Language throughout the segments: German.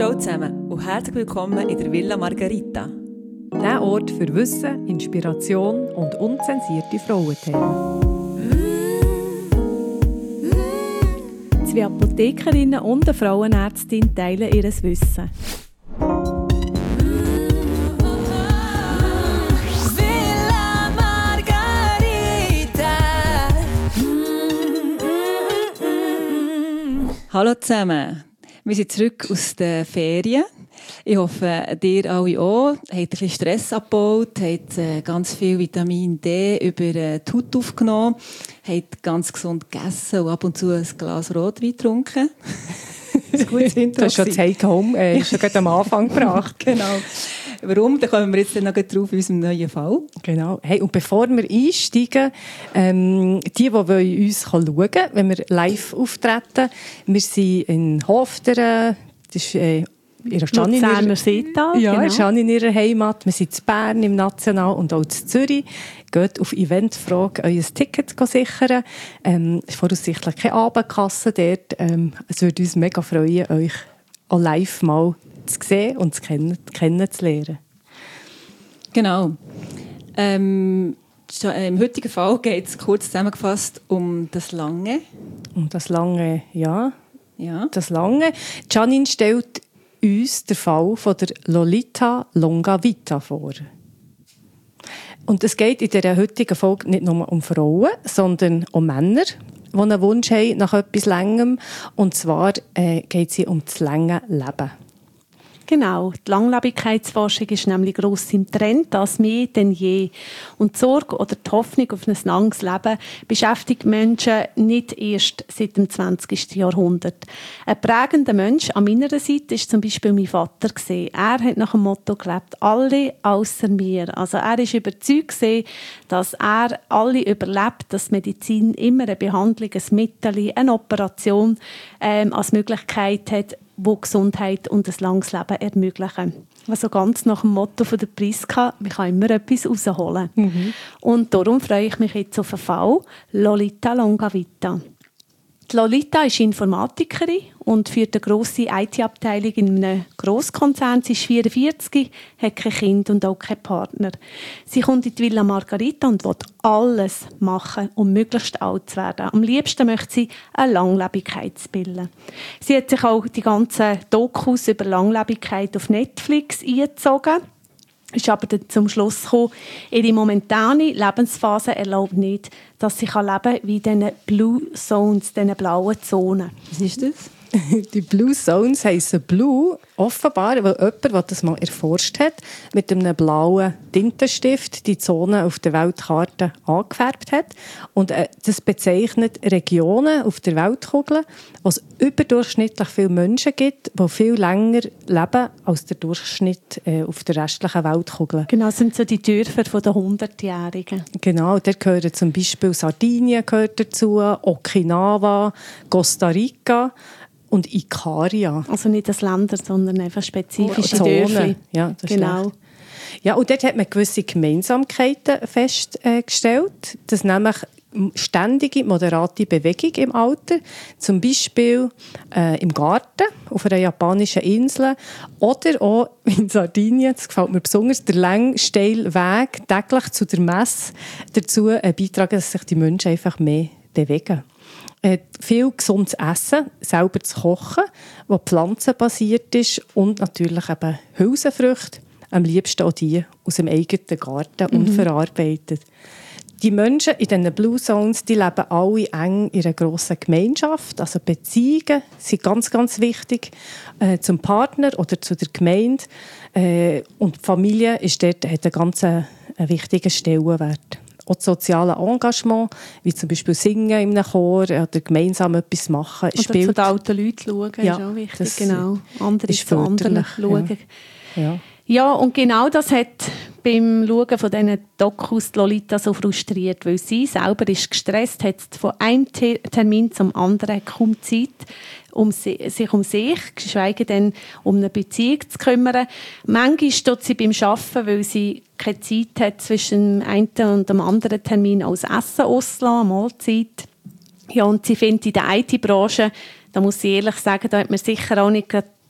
Ciao zusammen und herzlich willkommen in der Villa Margarita. Der Ort für Wissen, Inspiration und unzensierte Frauenthemen. Zwei Apothekerinnen und eine Frauenärztin teilen ihr Wissen. Villa Margarita. Hallo zusammen. Wir sind zurück aus den Ferien. Ich hoffe, ihr alle auch. Habt ein bisschen Stress abgebaut, habt ganz viel Vitamin D über die Haut aufgenommen, habt ganz gesund gegessen und ab und zu ein Glas Rotwein getrunken. Das ist gut. Du hast schon das Take-Home schon gerade am Anfang gebracht. Genau. Warum? Da kommen wir jetzt noch drauf in unserem neuen Fall. Genau. Hey, und bevor wir einsteigen, die uns schauen können, wenn wir live auftreten, wir sind in Hofteren, das ist Luzerner Seetal. Ja, genau. Jeanne in ihrer Heimat. Wir sind in Bern im National und auch in Zürich. Geht auf Eventfrage, euer Ticket sichern. Ist voraussichtlich keine Abendkasse dort. Es würde uns mega freuen, euch auch live mal zu sehen und kennenzulernen. Genau. Im heutigen Fall geht es kurz zusammengefasst um das Lange. Um das Lange, ja. Ja. Das Lange. Janine stellt uns den Fall von der Lolita Longavita vor. Und es geht in dieser heutigen Folge nicht nur um Frauen, sondern um Männer, die einen Wunsch haben nach etwas Längem. Und zwar geht es um das lange Leben. Genau, die Langlebigkeitsforschung ist nämlich gross im Trend, das mehr denn je. Und die Sorge oder die Hoffnung auf ein langes Leben beschäftigt Menschen nicht erst seit dem 20. Jahrhundert. Ein prägender Mensch an meiner Seite ist zum Beispiel mein Vater. Er hat nach dem Motto gelebt, alle außer mir. Also er ist überzeugt, dass er alle überlebt, dass Medizin immer eine Behandlung, ein Mittel, eine Operation als Möglichkeit hat, die Gesundheit und ein langes Leben ermöglichen. Also ganz nach dem Motto von der Priska, man kann immer etwas rausholen. Und darum freue ich mich jetzt auf den Fall Lolita Longavita. Die Lolita ist Informatikerin und führt eine grosse IT-Abteilung in einem Grosskonzern. Sie ist 44, hat kein Kind und auch keinen Partner. Sie kommt in die Villa Margarita und will alles machen, um möglichst alt zu werden. Am liebsten möchte sie eine Langlebigkeitspille. Sie hat sich auch die ganzen Dokus über Langlebigkeit auf Netflix eingezogen. Ist aber dann zum Schluss gekommen, ihre momentane Lebensphase erlaubt nicht, dass sie leben kann wie in diesen Blue Zones, diesen blauen Zonen. Was ist das? Die Blue Zones heissen Blue, offenbar, weil jemand, der das mal erforscht hat, mit einem blauen Tintenstift die Zonen auf der Weltkarte angefärbt hat. Und das bezeichnet Regionen auf der Weltkugel, wo es überdurchschnittlich viele Menschen gibt, die viel länger leben als der Durchschnitt auf der restlichen Weltkugel. Genau, das sind so die Dörfer der 100-Jährigen. Genau, da gehören zum Beispiel Sardinien gehört dazu, Okinawa, Costa Rica und Ikaria. Also nicht das Länder, sondern einfach spezifische Zonen. Dörfer. Ja, das genau. Ist ja, und dort hat man gewisse Gemeinsamkeiten festgestellt, dass nämlich ständige, moderate Bewegung im Alter, zum Beispiel im Garten, auf einer japanischen Insel oder auch in Sardinien, das gefällt mir besonders, der lange, steile Weg täglich zu der Messe dazu beitragen, dass sich die Menschen einfach mehr bewegen. Viel gesundes Essen, selber zu kochen, das pflanzenbasiert ist und natürlich eben Hülsenfrüchte, am liebsten auch die aus dem eigenen Garten unverarbeitet. Die Menschen in diesen Blue Zones, die leben alle eng in einer grossen Gemeinschaft. Also Beziehungen sind ganz, ganz wichtig zum Partner oder zu der Gemeinde. Und die Familie ist dort, hat einen ganz wichtigen Stellenwert. Auch das soziale Engagement, wie zum Beispiel Singen in einem Chor oder gemeinsam etwas machen. Oder spielt zu den alten Leuten schauen, ja, ist auch wichtig. das Genau. Andere ist zu anderen förderlich, schauen. Ja. Ja, und genau das hat beim Schauen von diesen Dokus die Lolita so frustriert, weil sie selber ist gestresst, hat von einem Termin zum anderen kaum Zeit, sich um sich, geschweige denn um eine Beziehung zu kümmern. Manchmal steht sie beim Arbeiten, weil sie keine Zeit hat zwischen dem einen und dem anderen Termin als Essen auszulassen, Mahlzeit. Ja, und sie findet in der IT-Branche, da muss ich ehrlich sagen, da hat man sicher auch nicht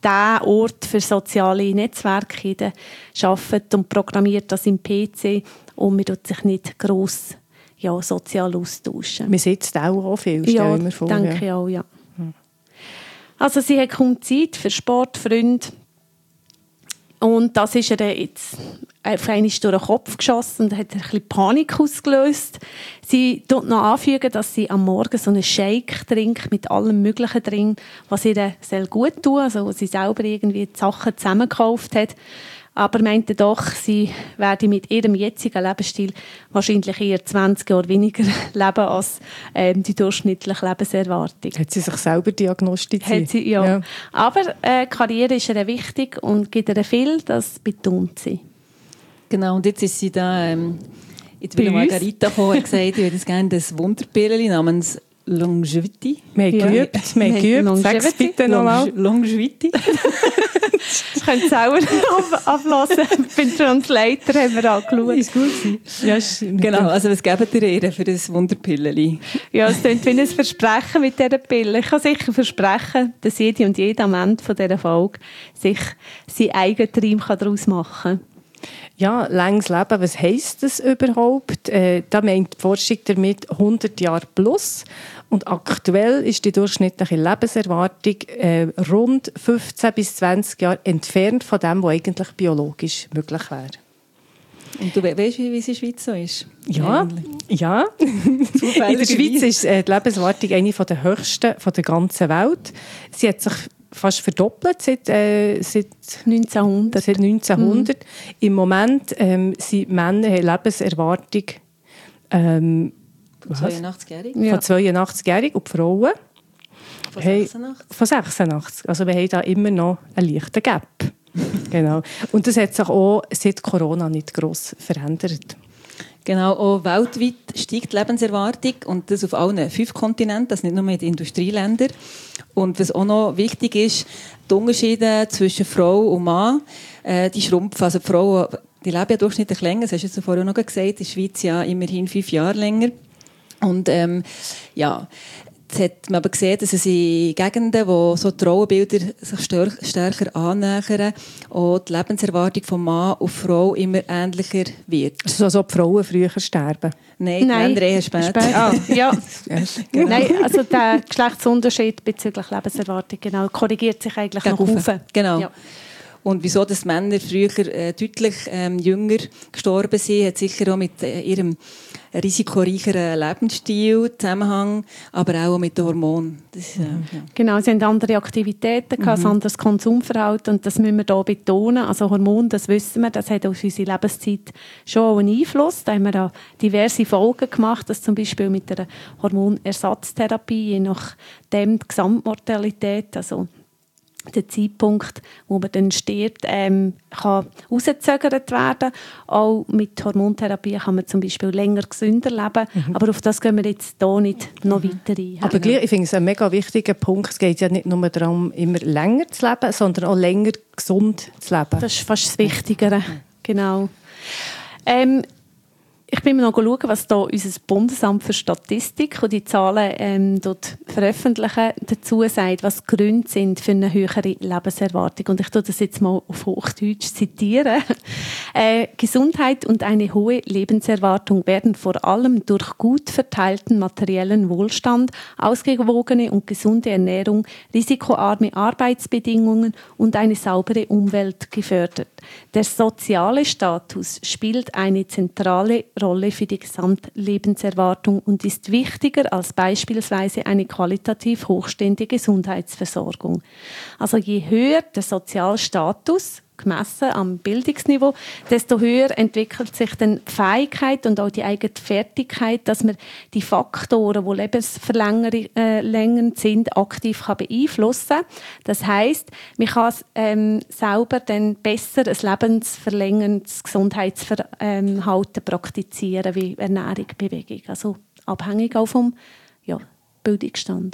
der Ort für soziale Netzwerke arbeitet und programmiert das im PC und man tut sich nicht gross sozial austauschen. Man sitzt auch viel, stelle ich mir vor. Denke ich auch, ja. Also sie hat kaum Zeit für Sport, Freunde. Und das ist ihr jetzt auf einmal durch den Kopf geschossen und hat ein bisschen Panik ausgelöst. Sie tut noch anfügen, dass sie am Morgen so einen Shake trinkt mit allem Möglichen drin, was ihr sehr gut tut, also was sie selber irgendwie die Sachen zusammengekauft hat. Aber meinte doch, sie werde mit ihrem jetzigen Lebensstil wahrscheinlich eher 20 Jahre weniger leben als die durchschnittliche Lebenserwartung. Hat sie sich selber diagnostiziert? Hat sie, ja. Aber Karriere ist ihr wichtig und gibt ihr viel, das betont sie. Genau, und jetzt ist sie da in die Margarita gekommen und gesagt, ich würde gerne das Wunderpillen namens Longevity. Wir haben geübt. Sag es bitte nochmal. Longevity. Ich könnte es auch ablassen. Beim Translator haben wir angeschaut. Ist gut gewesen. Ja, genau, also was gebt ihr für das Wunderpilleli? Ja, es klingt wie ein Versprechen mit dieser Pille. Ich kann sicher versprechen, dass jede und jeder am Ende von dieser Folge sich seinen eigenen Traum daraus machen kann. Ja, langes Leben, was heisst das überhaupt? Da meint die Forschung damit 100 Jahre plus. Und aktuell ist die durchschnittliche Lebenserwartung rund 15 bis 20 Jahre entfernt von dem, was eigentlich biologisch möglich wäre. Und du weißt, wie es in der Schweiz so ist? Ja. In der Schweiz ist die Lebenserwartung eine der höchsten der ganzen Welt. Sie hat sich fast verdoppelt seit 1900. Im Moment sind Männer Lebenserwartung 82-jährig. Von 82-jährig und die Frauen von 86. Von 86. Also wir haben da immer noch einen leichten Gap. Genau. Und das hat sich auch seit Corona nicht gross verändert. Genau, auch weltweit steigt die Lebenserwartung und das auf allen 5 Kontinenten, das nicht nur in den Industrieländern. Und was auch noch wichtig ist, die Unterschiede zwischen Frau und Mann, die schrumpfen. Also die Frauen, die leben ja durchschnittlich länger, das hast du jetzt vorher noch gesagt, in der Schweiz ja immerhin 5 Jahre länger. Und jetzt hat man aber gesehen, dass es in Gegenden, wo so die Rollenbilder sich stärker annähern, auch die Lebenserwartung von Mann und Frau immer ähnlicher wird. Also als ob die Frauen früher sterben? Nein, Männer eher später. Ja. Genau. Nein, also der Geschlechtsunterschied bezüglich Lebenserwartung korrigiert sich eigentlich nach oben. Genau. Ja. Und wieso dass Männer früher deutlich jünger gestorben sind, hat sicher auch mit ihrem risikoreicheren Lebensstil Zusammenhang, aber auch mit den Hormonen. Das, Genau, sie haben andere Aktivitäten, ein anderes Konsumverhalten und das müssen wir hier betonen. Also Hormone, das wissen wir, das hat auf unsere Lebenszeit schon einen Einfluss. Da haben wir auch diverse Folgen gemacht, dass zum Beispiel mit der Hormonersatztherapie, je nachdem die Gesamtmortalität, also der Zeitpunkt, wo man dann stirbt, kann rausgezögert werden. Auch mit Hormontherapie kann man zum Beispiel länger gesünder leben. Aber auf das gehen wir jetzt hier nicht noch weiter ein. Aber gleich, ich finde es ein mega wichtiger Punkt. Es geht ja nicht nur darum, immer länger zu leben, sondern auch länger gesund zu leben. Das ist fast das Wichtigere. Genau. Ich bin mal schauen, was da unser Bundesamt für Statistik und die Zahlen dort veröffentlichen, dazu sagt, was die Gründe sind für eine höhere Lebenserwartung. Und ich tue das jetzt mal auf Hochdeutsch zitieren. Gesundheit und eine hohe Lebenserwartung werden vor allem durch gut verteilten materiellen Wohlstand, ausgewogene und gesunde Ernährung, risikoarme Arbeitsbedingungen und eine saubere Umwelt gefördert. Der soziale Status spielt eine zentrale Rolle für die Gesamtlebenserwartung und ist wichtiger als beispielsweise eine qualitativ hochstehende Gesundheitsversorgung. Also je höher der Sozialstatus, gemessen am Bildungsniveau, desto höher entwickelt sich dann die Fähigkeit und auch die eigene Fertigkeit, dass man die Faktoren, die lebensverlängernd sind, aktiv beeinflussen kann. Das heisst, man kann selber dann besser ein lebensverlängerndes Gesundheitsverhalten praktizieren, wie Ernährung, Bewegung. Also abhängig auch vom Bildungsstand. Ja,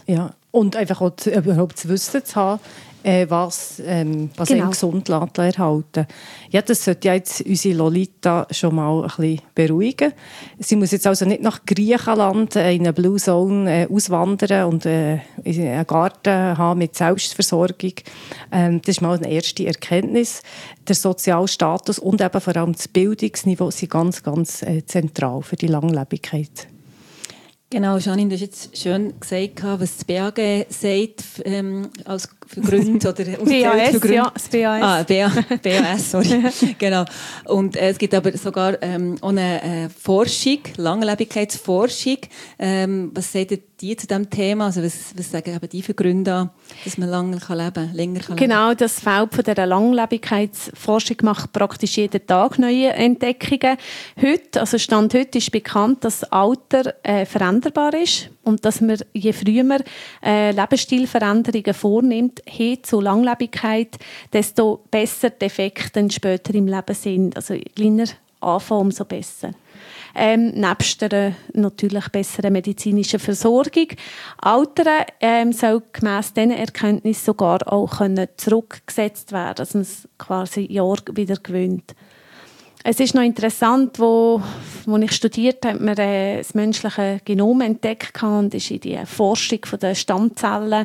Und einfach auch überhaupt zu wissen zu haben, was einen gesund erhalten. Ja, das sollte ja jetzt unsere Lolita schon mal ein bisschen beruhigen. Sie muss jetzt also nicht nach Griechenland in eine Blue Zone auswandern und einen Garten haben mit Selbstversorgung. Das ist mal eine erste Erkenntnis. Der soziale Status und eben vor allem das Bildungsniveau sind ganz, ganz zentral für die Langlebigkeit. Genau, Janine, du hast jetzt schön gesagt, was das BAG sagt als für Gründe oder BAS, für Gründe. ja, das BAS. BAS, sorry. Genau. Und es gibt aber sogar auch eine Forschung, Langlebigkeitsforschung. Was sagt die zu diesem Thema? Also was sagen eben die für Gründe an, dass man länger leben kann, länger kann leben? Genau, das Feld von dieser Langlebigkeitsforschung macht praktisch jeden Tag neue Entdeckungen. Stand heute ist bekannt, dass das Alter veränderbar ist und dass man, je früher man Lebensstilveränderungen vornimmt, hin zu Langlebigkeit, desto besser die Effekte später im Leben sind. Also je kleiner anfangen, umso besser. Nebst der natürlich besseren medizinischen Versorgung. Altern soll gemäss diesen Erkenntnissen sogar auch zurückgesetzt werden, dass man es quasi Jahr wieder gewöhnt. Es ist noch interessant, wo ich studiert habe, hat man das menschliche Genom entdeckt und ist in die Forschung der Stammzellen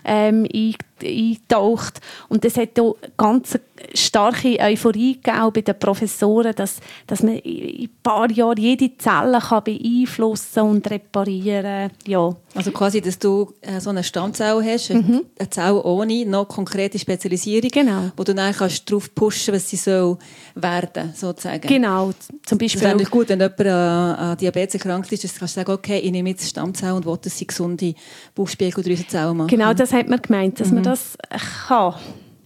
eingetaucht. Und das hat auch ganz starke Euphorie gegeben bei den Professoren, dass man in ein paar Jahren jede Zelle beeinflussen und reparieren kann. Ja. Also quasi, dass du so eine Stammzelle hast, eine Zelle ohne noch konkrete Spezialisierung, genau, wo du dann kannst darauf pushen, was sie soll werden, sozusagen. Genau, zum Beispiel. Das ist eigentlich gut, wenn jemand an Diabetes erkrankt ist, dass du sagen, okay, ich nehme jetzt Stammzellen und will, dass sie gesunde Bauchspiegeldrüsenzellen machen. Genau, das hat man gemeint, dass man das kann.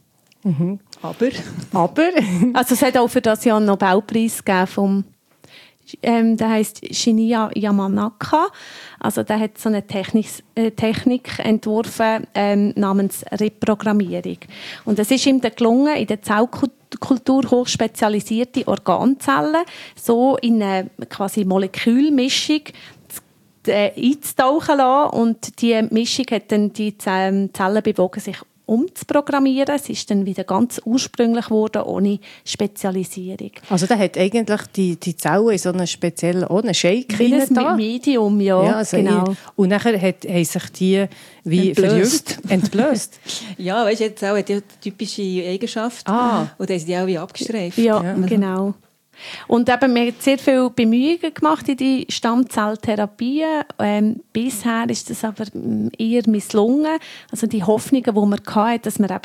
Aber? Also es hat auch für das Jahr einen Nobelpreis gegeben vom der heisst Shinya Yamanaka. Also der hat so eine Technik entworfen namens Reprogrammierung. Und es ist ihm dann gelungen, in der Zellkultur hochspezialisierte Organzellen so in eine quasi Molekülmischung einzutauchen lassen. Und die Mischung hat dann die Zellen bewogen, sich umzuprogrammieren. Es ist dann wieder ganz ursprünglich geworden, ohne Spezialisierung. Also da hat eigentlich die Zelle in so einem speziellen Shake rein da. Medium, ja also genau. Und nachher haben sich die wie entblößt. Ja, weißt du, die Zelle hat ja typische Eigenschaften. Und dann sind die auch wie abgestreift. Ja, genau. Und eben, wir haben sehr viele Bemühungen gemacht in die Stammzelltherapien. Bisher ist das aber eher misslungen. Also die Hoffnungen, die man hatte, dass man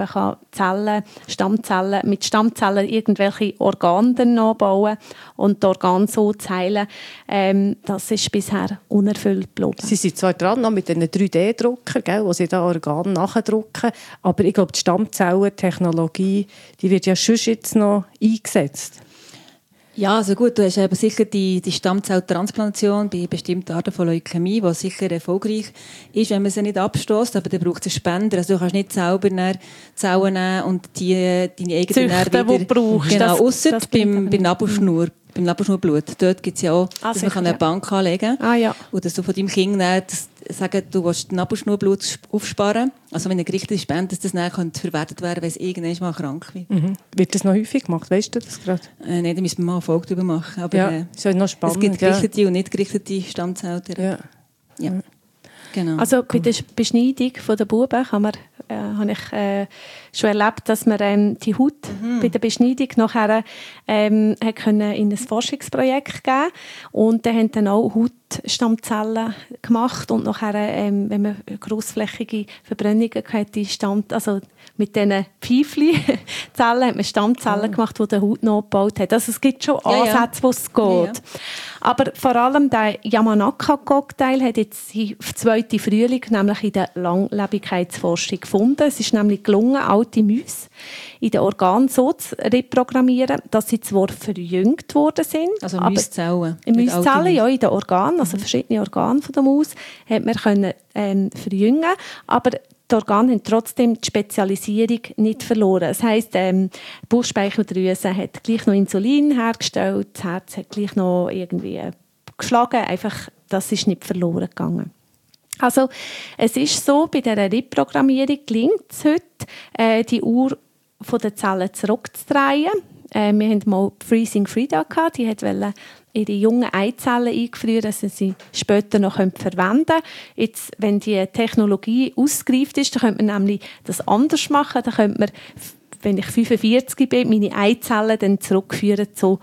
eben mit Stammzellen irgendwelche Organe nachbauen und die Organe so zu heilen, das ist bisher unerfüllt geblieben. Sie sind zwar dran noch mit diesen 3D-Druckern, wo sie da Organe nachdrucken, aber ich glaube, die Stammzellentechnologie, die wird ja schon jetzt noch eingesetzt. Ja, also gut, du hast eben sicher die Stammzelltransplantation bei bestimmten Arten von Leukämie, die sicher erfolgreich ist, wenn man sie nicht abstößt, aber dann braucht es einen Spender. Also du kannst nicht selber Zellen nehmen und deine eigenen wieder... Die brauchst. Genau, ausser beim Nabelschnur. Beim Nabelschnurblut. Dort gibt es ja auch, dass man eine Bank anlegen kann. Ja. Und dass du von deinem Kind sagen, du willst Nabelschnurblut aufsparen. Also wenn eine gerichtete Spende, dass das dann verwertet werden kann, wenn es irgendwann mal krank wird. Wird das noch häufig gemacht? Weißt du das gerade? Nein, da müssen wir mal eine Folge darüber machen. Aber ist ja noch spannend. Es gibt gerichtete und nicht gerichtete Stammzellen. Ja. Genau. Also bei der Beschneidung der Buben habe ich schon erlebt, dass man die Haut bei der Beschneidung nachher in ein Forschungsprojekt geben und dann haben dann auch Hautstammzellen gemacht und nachher, wenn man grossflächige Verbrennungen hatte, also mit diesen Pfeifli-Zellen hat man Stammzellen gemacht, die die Haut nachgebaut hat. Also es gibt schon Ansätze, wo es geht. Ja. Aber vor allem der Yamanaka-Cocktail hat jetzt im zweiten Frühling nämlich in der Langlebigkeitsforschung gefunden. Es ist nämlich gelungen, alte Mäuse in den Organen so zu reprogrammieren, dass sie zwar verjüngt worden sind. Also Mäuszellen. Mäuszellen, ja, in den Organen, also verschiedene Organe von der Maus, hat man können, verjüngen, aber die Organe haben trotzdem die Spezialisierung nicht verloren. Das heisst, die Bauchspeicheldrüse hat gleich noch Insulin hergestellt, das Herz hat gleich noch irgendwie geschlagen, einfach, das ist nicht verloren gegangen. Also es ist so, bei dieser Reprogrammierung gelingt es heute, die Uhr von den Zellen zurückzudrehen. Wir hatten mal Freezing Frida gehabt, die wollte ihre jungen Eizellen eingefrieren, dass sie sie später noch verwenden können. Jetzt, wenn die Technologie ausgereift ist, dann könnte man nämlich das anders machen. Dann könnte man, wenn ich 45 bin, meine Eizellen dann zurückführen zu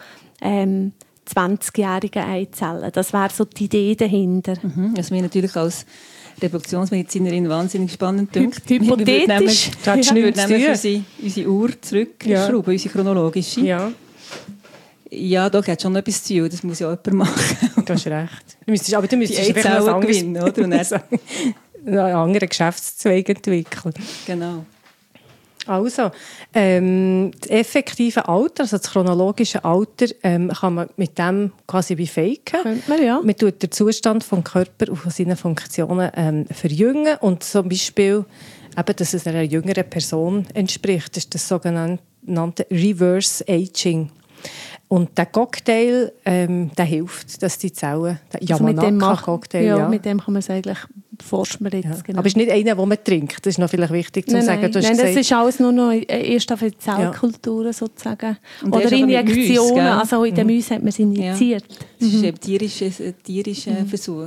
20-jährigen Eizellen. Das wäre so die Idee dahinter. Was mir natürlich als Reproduktionsmedizinerin wahnsinnig spannend dünkt. Hypothetisch. Wir würden nämlich unsere Uhr zurückschrauben, unsere chronologische. Ja. Ja, doch, hat schon etwas zu tun. Das muss ja jemand machen. Du hast recht. Aber du müsstest die Eizellen gewinnen, oder? Und einen anderen Geschäftszweig entwickeln. Genau. Also, das effektive Alter, also das chronologische Alter, kann man mit dem quasi wie faken. Könnte man, ja. Man tut den Zustand vom Körper und von seinen Funktionen verjüngen und zum Beispiel, eben, dass es einer jüngeren Person entspricht. Das ist das sogenannte Reverse Aging. Und der Cocktail, der hilft, dass die Zellen, der Yamanaka-Cocktail, ja, mit dem kann man es eigentlich, forscht man jetzt. Ja. Genau. Aber es ist nicht einer, den man trinkt. Das ist noch vielleicht wichtig zu sagen. Nein, das ist alles nur noch erst auf die Zellkulturen sozusagen. Oder Injektionen, Mäuse, also in den Mäusen hat man es injiziert. Ja. Das ist ein tierischer Versuch.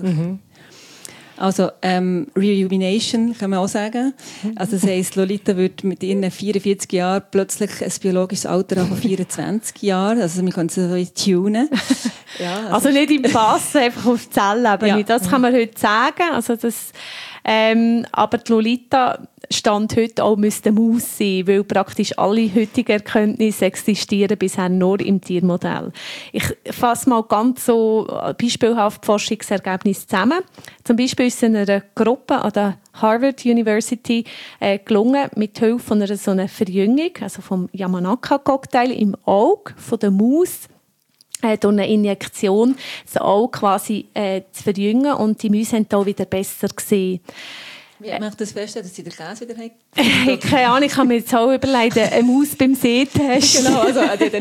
Also Rejuvenation kann man auch sagen. Also das heisst, Lolita wird mit ihren 44 Jahren plötzlich ein biologisches Alter von 24 Jahren. Also wir können es so tunen. Ja, also nicht im Pass, einfach auf Zellebene. Ja. Das kann man heute sagen. Also das, aber die Lolita Stand heute auch müsste Maus sein, weil praktisch alle heutigen Erkenntnisse existieren bisher nur im Tiermodell. Ich fasse mal ganz so beispielhaft Forschungsergebnisse zusammen. Zum Beispiel ist es einer Gruppe an der Harvard University gelungen, mit Hilfe von so einer Verjüngung, also vom Yamanaka-Cocktail im Auge von der Maus, durch eine Injektion das Auge quasi zu verjüngen, und die Mäuse haben da wieder besser gesehen. Wie macht das feststellen, dass sie den Käse wieder haben? Keine Ahnung, ich habe mir jetzt auch überlegt, eine Maus beim Sehtest. Genau, also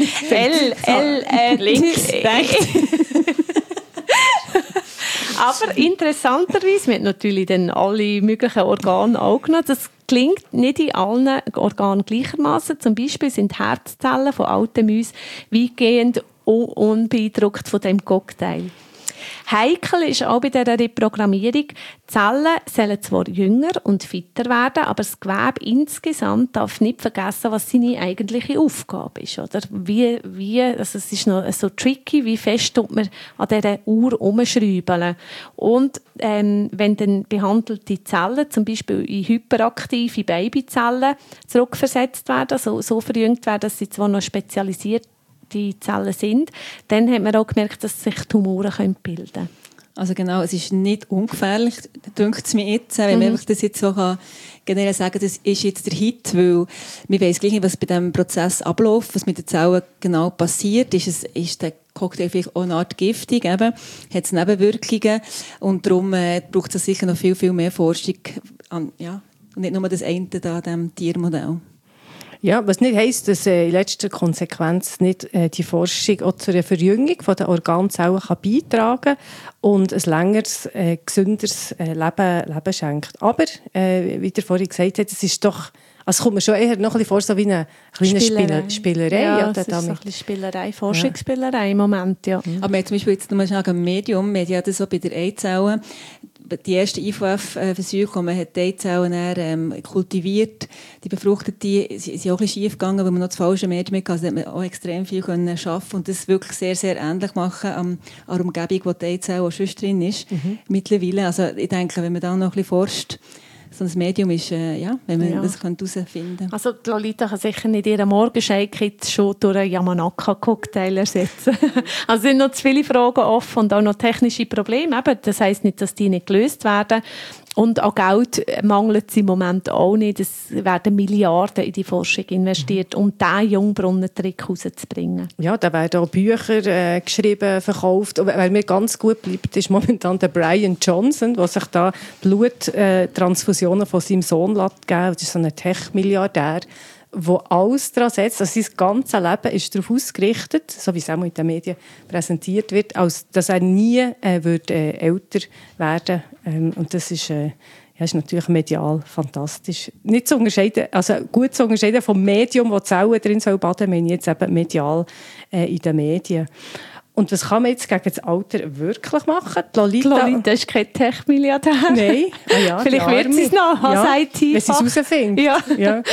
links, rechts. Aber interessanterweise, wir haben natürlich dann alle möglichen Organe auch genommen. Das gelingt nicht in allen Organen gleichermaßen. Zum Beispiel sind Herzzellen von alten Mäusen weitgehend unbeeindruckt von dem Cocktail. Heikel ist auch bei dieser Reprogrammierung, die Zellen sollen zwar jünger und fitter werden, aber das Gewebe insgesamt darf nicht vergessen, was seine eigentliche Aufgabe ist. Oder? Also es ist noch so tricky, wie fest tut man an dieser Uhr herumschrauben. Und wenn dann behandelte Zellen, zum Beispiel in hyperaktive Babyzellen, zurückversetzt werden, so verjüngt werden, dass sie zwar noch spezialisiert die Zellen sind, dann hat man auch gemerkt, dass sich Tumoren bilden können. Also genau, es ist nicht ungefährlich, denkt es mir jetzt, wenn man das jetzt so generell sagen kann, das ist jetzt der Hit, weil wir wissen gleich nicht, was bei diesem Prozess abläuft, was mit den Zellen genau passiert. Ist der Cocktail vielleicht auch eine Art giftig, eben, hat es Nebenwirkungen, und darum braucht es sicher noch viel, viel mehr Forschung an, ja, und nicht nur das eine da an diesem Tiermodell. Ja, was nicht heisst, dass in letzter Konsequenz nicht die Forschung auch zu einer Verjüngung der Organzellen kann beitragen und ein längeres, gesünderes Leben schenkt. Aber, wie ihr vorhin gesagt habt, es ist doch, also kommt mir schon eher noch ein bisschen vor, so wie eine kleine Spielerei. Ja, das ist so ein bisschen Spielerei, Forschungsspielerei im Moment, ja. Aber wir haben zum Beispiel jetzt nochmal schnell ein Medium, wir haben ja das so bei der Eizelle, die ersten IVF-Versuche, man hat die Eizellen kultiviert, die befruchteten, sind auch ein bisschen schief gegangen, weil man noch das falsche Medium hatte, also hat man auch extrem viel schaffen und das wirklich sehr, sehr ähnlich machen an der Umgebung, wo die Eizelle auch schon drin ist, mittlerweile. Also ich denke, wenn man da noch ein bisschen forscht, so ein Medium ist, ja, wenn man das herausfinden kann. Also die Lolita kann sicher nicht ihren Morgenshake schon durch einen Yamanaka-Cocktail ersetzen. Also es sind noch zu viele Fragen offen und auch noch technische Probleme. Eben, das heisst nicht, dass die nicht gelöst werden. Und an Geld mangelt es im Moment auch nicht. Es werden Milliarden in die Forschung investiert, um diesen Jungbrunnen-Trick herauszubringen. Ja, da werden auch Bücher geschrieben, verkauft. Und weil mir ganz gut bleibt, ist momentan der Brian Johnson, der sich da Bluttransfusionen von seinem Sohn geben lässt. Das ist so ein Tech-Milliardär, wo alles daran setzt, also sein ganzes Leben ist darauf ausgerichtet, so wie es auch in den Medien präsentiert wird, als dass er nie älter werden. Und das ist natürlich medial fantastisch. Nicht zu unterscheiden, also gut zu unterscheiden vom Medium, wo die Zellen drin soll baden, meine ich jetzt eben medial in den Medien. Und was kann man jetzt gegen das Alter wirklich machen? Die Lolita ist kein Tech-Milliardär. Nein. Ah ja, vielleicht wird sie es noch als IT. Wenn sie es herausfindet. Ja.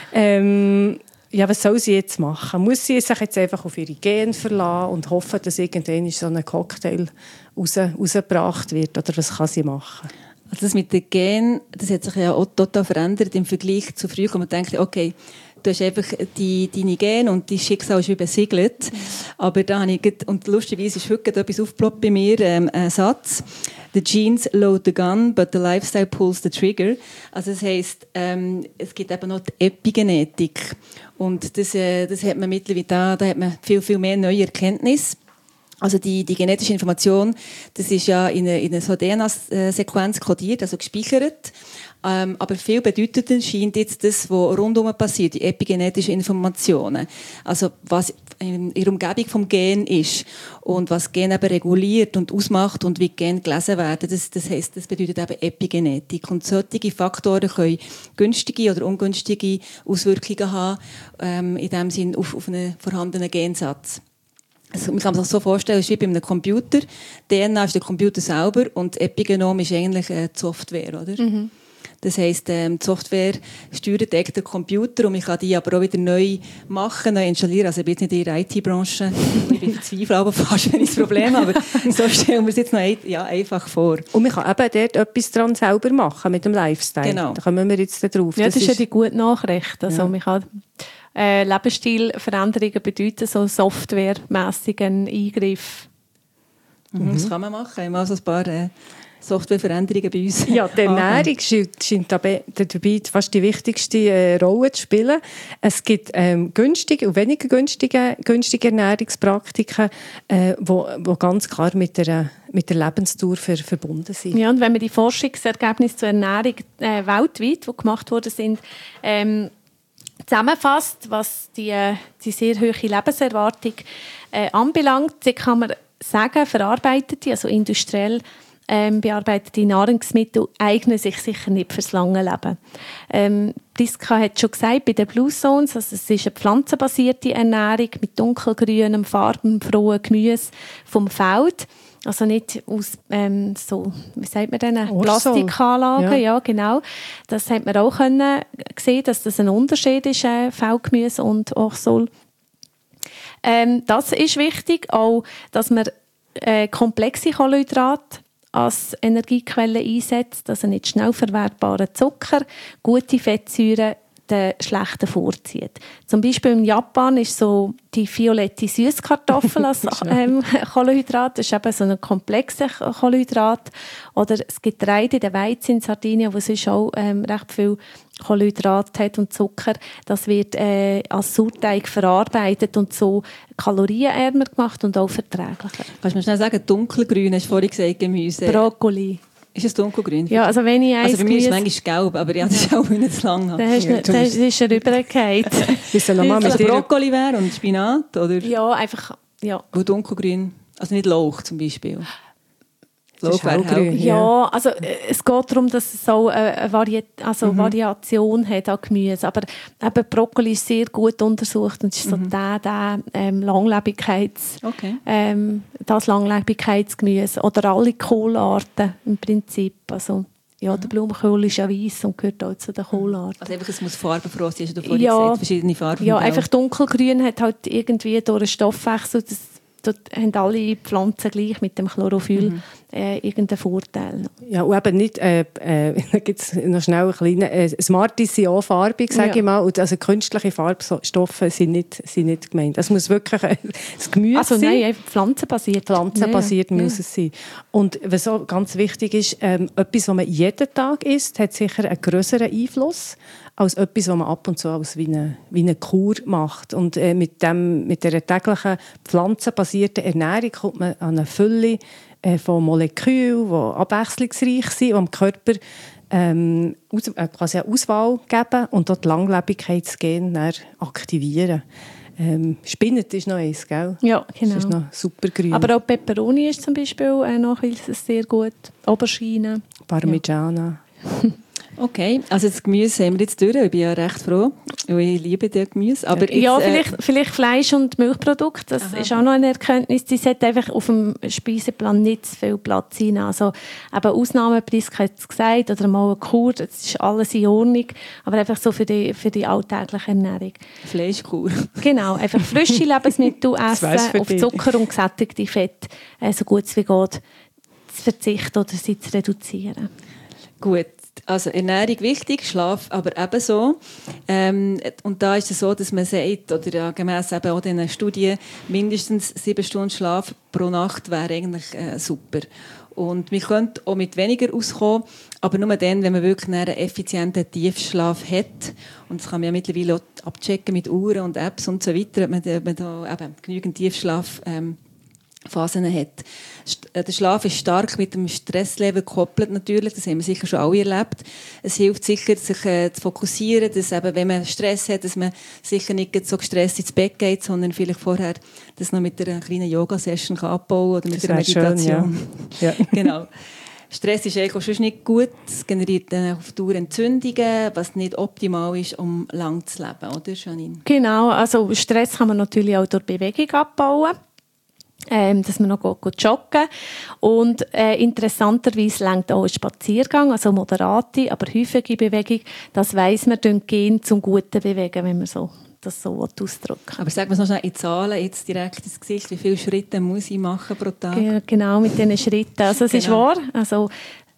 Ja, was soll sie jetzt machen? Muss sie sich jetzt einfach auf ihre Gene verlassen und hoffen, dass irgendwann so ein Cocktail rausgebracht wird? Oder was kann sie machen? Also das mit den Genen, das hat sich ja auch total verändert im Vergleich zu früher, wo man denkt, okay, du hast einfach deine Gene und dein Schicksal ist wie besiegelt. Aber da habe ich, und lustigerweise ist heute etwas aufgeploppt bei mir, ein Satz. The genes load the gun, but the lifestyle pulls the trigger. Also das heisst, es gibt eben noch die Epigenetik. Und das hat man mittlerweile, da hat man viel, viel mehr neue Erkenntnisse. Also die genetische Information, das ist ja in einer so DNA-Sequenz kodiert, also gespeichert. Aber viel bedeutender scheint jetzt das, was rundherum passiert, die epigenetischen Informationen. Also was in der Umgebung vom Gen ist und was Gen eben reguliert und ausmacht und wie Gen gelesen werden, das heisst, das bedeutet eben Epigenetik. Und solche Faktoren können günstige oder ungünstige Auswirkungen haben, in dem Sinn auf einen vorhandenen Gensatz. Also man kann sich das so vorstellen, es ist wie bei einem Computer. DNA ist der Computer selber und Epigenom ist eigentlich die Software, oder? Mhm. Das heisst, die Software steuert den Computer und man kann die aber auch wieder neu machen, neu installieren. Also ich bin jetzt nicht in der IT-Branche, ich bin verzweifelt, aber fast wenn ich das Problem habe. Aber so stellen wir es jetzt noch einfach vor. Und man kann eben dort etwas dran selber machen mit dem Lifestyle. Genau. Da kommen wir jetzt drauf. Ja, das ist ja die gute Nachricht. Also man kann Lebensstilveränderungen bedeuten so softwaremässigen Eingriff. Das kann man machen. Wir haben also ein paar Softwareveränderungen bei uns. Ja, die Ernährung scheint dabei fast die wichtigste Rolle zu spielen. Es gibt günstige und weniger günstige Ernährungspraktiken, die ganz klar mit der Lebensdauer verbunden sind. Ja, und wenn man die Forschungsergebnisse zur Ernährung weltweit, die gemacht worden sind, zusammenfasst, was die sehr hohe Lebenserwartung anbelangt, dann kann man sagen, verarbeitete, also industriell bearbeitete Nahrungsmittel eignen sich sicher nicht fürs lange Leben. Priska hat schon gesagt, bei den Blue Zones, also es ist eine pflanzenbasierte Ernährung mit dunkelgrünem, farbenfrohem Gemüse vom Feld. Also nicht aus, wie sagt man denn, Plastikanlagen, ja, genau. Das hat man auch sehen, dass das ein Unterschied ist, Feldgemüse und Orsol. Das ist wichtig, auch, dass man komplexe Kohlenhydrate als Energiequelle einsetzt, also nicht schnell verwertbaren Zucker, gute Fettsäuren den schlechten vorzieht. Zum Beispiel in Japan ist so die violette Süßkartoffel als Kohlenhydrat, das ist eben so ein komplexes Kohlenhydrat. Oder das Getreide, der Weizen in Sardinien, wo sonst auch recht viel Kohlenhydrat hat und Zucker, das wird als Sauerteig verarbeitet und so kalorienärmer gemacht und auch verträglicher. Kannst du mir schnell sagen, dunkelgrün, hast du vorhin gesagt, Gemüse? Brokkoli. Ist es dunkelgrün? Ja, also wenn ich bei mir ist es manchmal gelb, aber ja, das ist auch nicht zu lang. Dann ist er rübergefallen. Also Brokkoli wäre und Spinat, oder? Ja, einfach, ja. Gut dunkelgrün, also nicht Lauch zum Beispiel. Lauch wäre grün. Ja, also es geht darum, dass es so eine Variation hat an Gemüse. Aber eben Brokkoli ist sehr gut untersucht und ist so das Langlebigkeitsgemüse. Oder alle Kohlarten im Prinzip. Also, ja, der Blumenkohl ist ja weiss und gehört auch zu den Kohlarten. Also einfach, es muss farbenfroh sein, hast du vorhin gesagt, verschiedene Farben. Ja, einfach dunkelgrün hat halt irgendwie durch einen Stoffwechsel, dort haben alle Pflanzen gleich mit dem Chlorophyll irgendeinen Vorteil. Ja, und eben nicht, da gibt es noch schnell einen kleinen, Smarties sind auch farbig, sage ich mal, und also künstliche Farbstoffe sind nicht gemeint. Es muss wirklich das Gemüse sein. Also nein, pflanzenbasiert. Pflanzenbasiert muss es sein. Und was auch ganz wichtig ist, etwas, was man jeden Tag isst, hat sicher einen grösseren Einfluss als etwas, was man ab und zu als wie eine Kur macht. Und mit der täglichen pflanzenbasierten Ernährung kommt man an eine Fülle von Molekülen, die abwechslungsreich sind, die dem Körper quasi eine Auswahl geben und dort die Langlebigkeitsgene aktivieren. Spinat ist noch eins, gell? Ja, genau. Das ist noch super grün. Aber auch Peperoni ist zum Beispiel Nachweis sehr gut. Aubergine. Parmigiana. Okay, also das Gemüse haben wir jetzt durch. Ich bin ja recht froh, weil ich liebe das Gemüse. Aber Ja, jetzt, vielleicht Fleisch- und Milchprodukte, das ist auch noch eine Erkenntnis. Die sollte einfach auf dem Speiseplan nicht zu viel Platz sein. Also eben Ausnahmepreis, hat es gesagt, oder mal eine Kur, das ist alles in Ordnung. Aber einfach so für die alltägliche Ernährung. Fleischkur. Genau, einfach frische Lebensmittel essen, auf Zucker und gesättigte Fett so gut es wie geht zu verzichten oder sie zu reduzieren. Gut, also Ernährung wichtig, Schlaf aber ebenso. Und da ist es so, dass man sagt, oder ja, gemäss eben auch diesen Studien, mindestens 7 Stunden Schlaf pro Nacht wäre eigentlich super. Und man könnte auch mit weniger auskommen, aber nur dann, wenn man wirklich einen effizienten Tiefschlaf hat. Und das kann man ja mittlerweile auch abchecken mit Uhren und Apps und so weiter, ob man da eben genügend Tiefschlaf Phasen hat. Der Schlaf ist stark mit dem Stresslevel gekoppelt natürlich, das haben wir sicher schon alle erlebt. Es hilft sicher, sich zu fokussieren, dass eben, wenn man Stress hat, dass man sicher nicht so gestresst ins Bett geht, sondern vielleicht vorher das noch mit einer kleinen Yoga-Session abbauen oder mit einer Meditation. Schön, ja. Genau. Stress ist eigentlich auch schon nicht gut. Es generiert auf Dauer Entzündungen, was nicht optimal ist, um lang zu leben, oder Janine? Genau, also Stress kann man natürlich auch durch Bewegung abbauen. Dass man noch joggen. Und interessanterweise lenkt auch ein Spaziergang, also moderate, aber häufige Bewegung. Das weiss man, gehen zum guten Bewegen, wenn man das so ausdrücken. Aber sagen wir es noch schnell in Zahlen, jetzt direkt ins Gesicht, wie viele Schritte muss ich machen pro Tag? Ja, genau, mit diesen Schritten. Also es ist wahr, also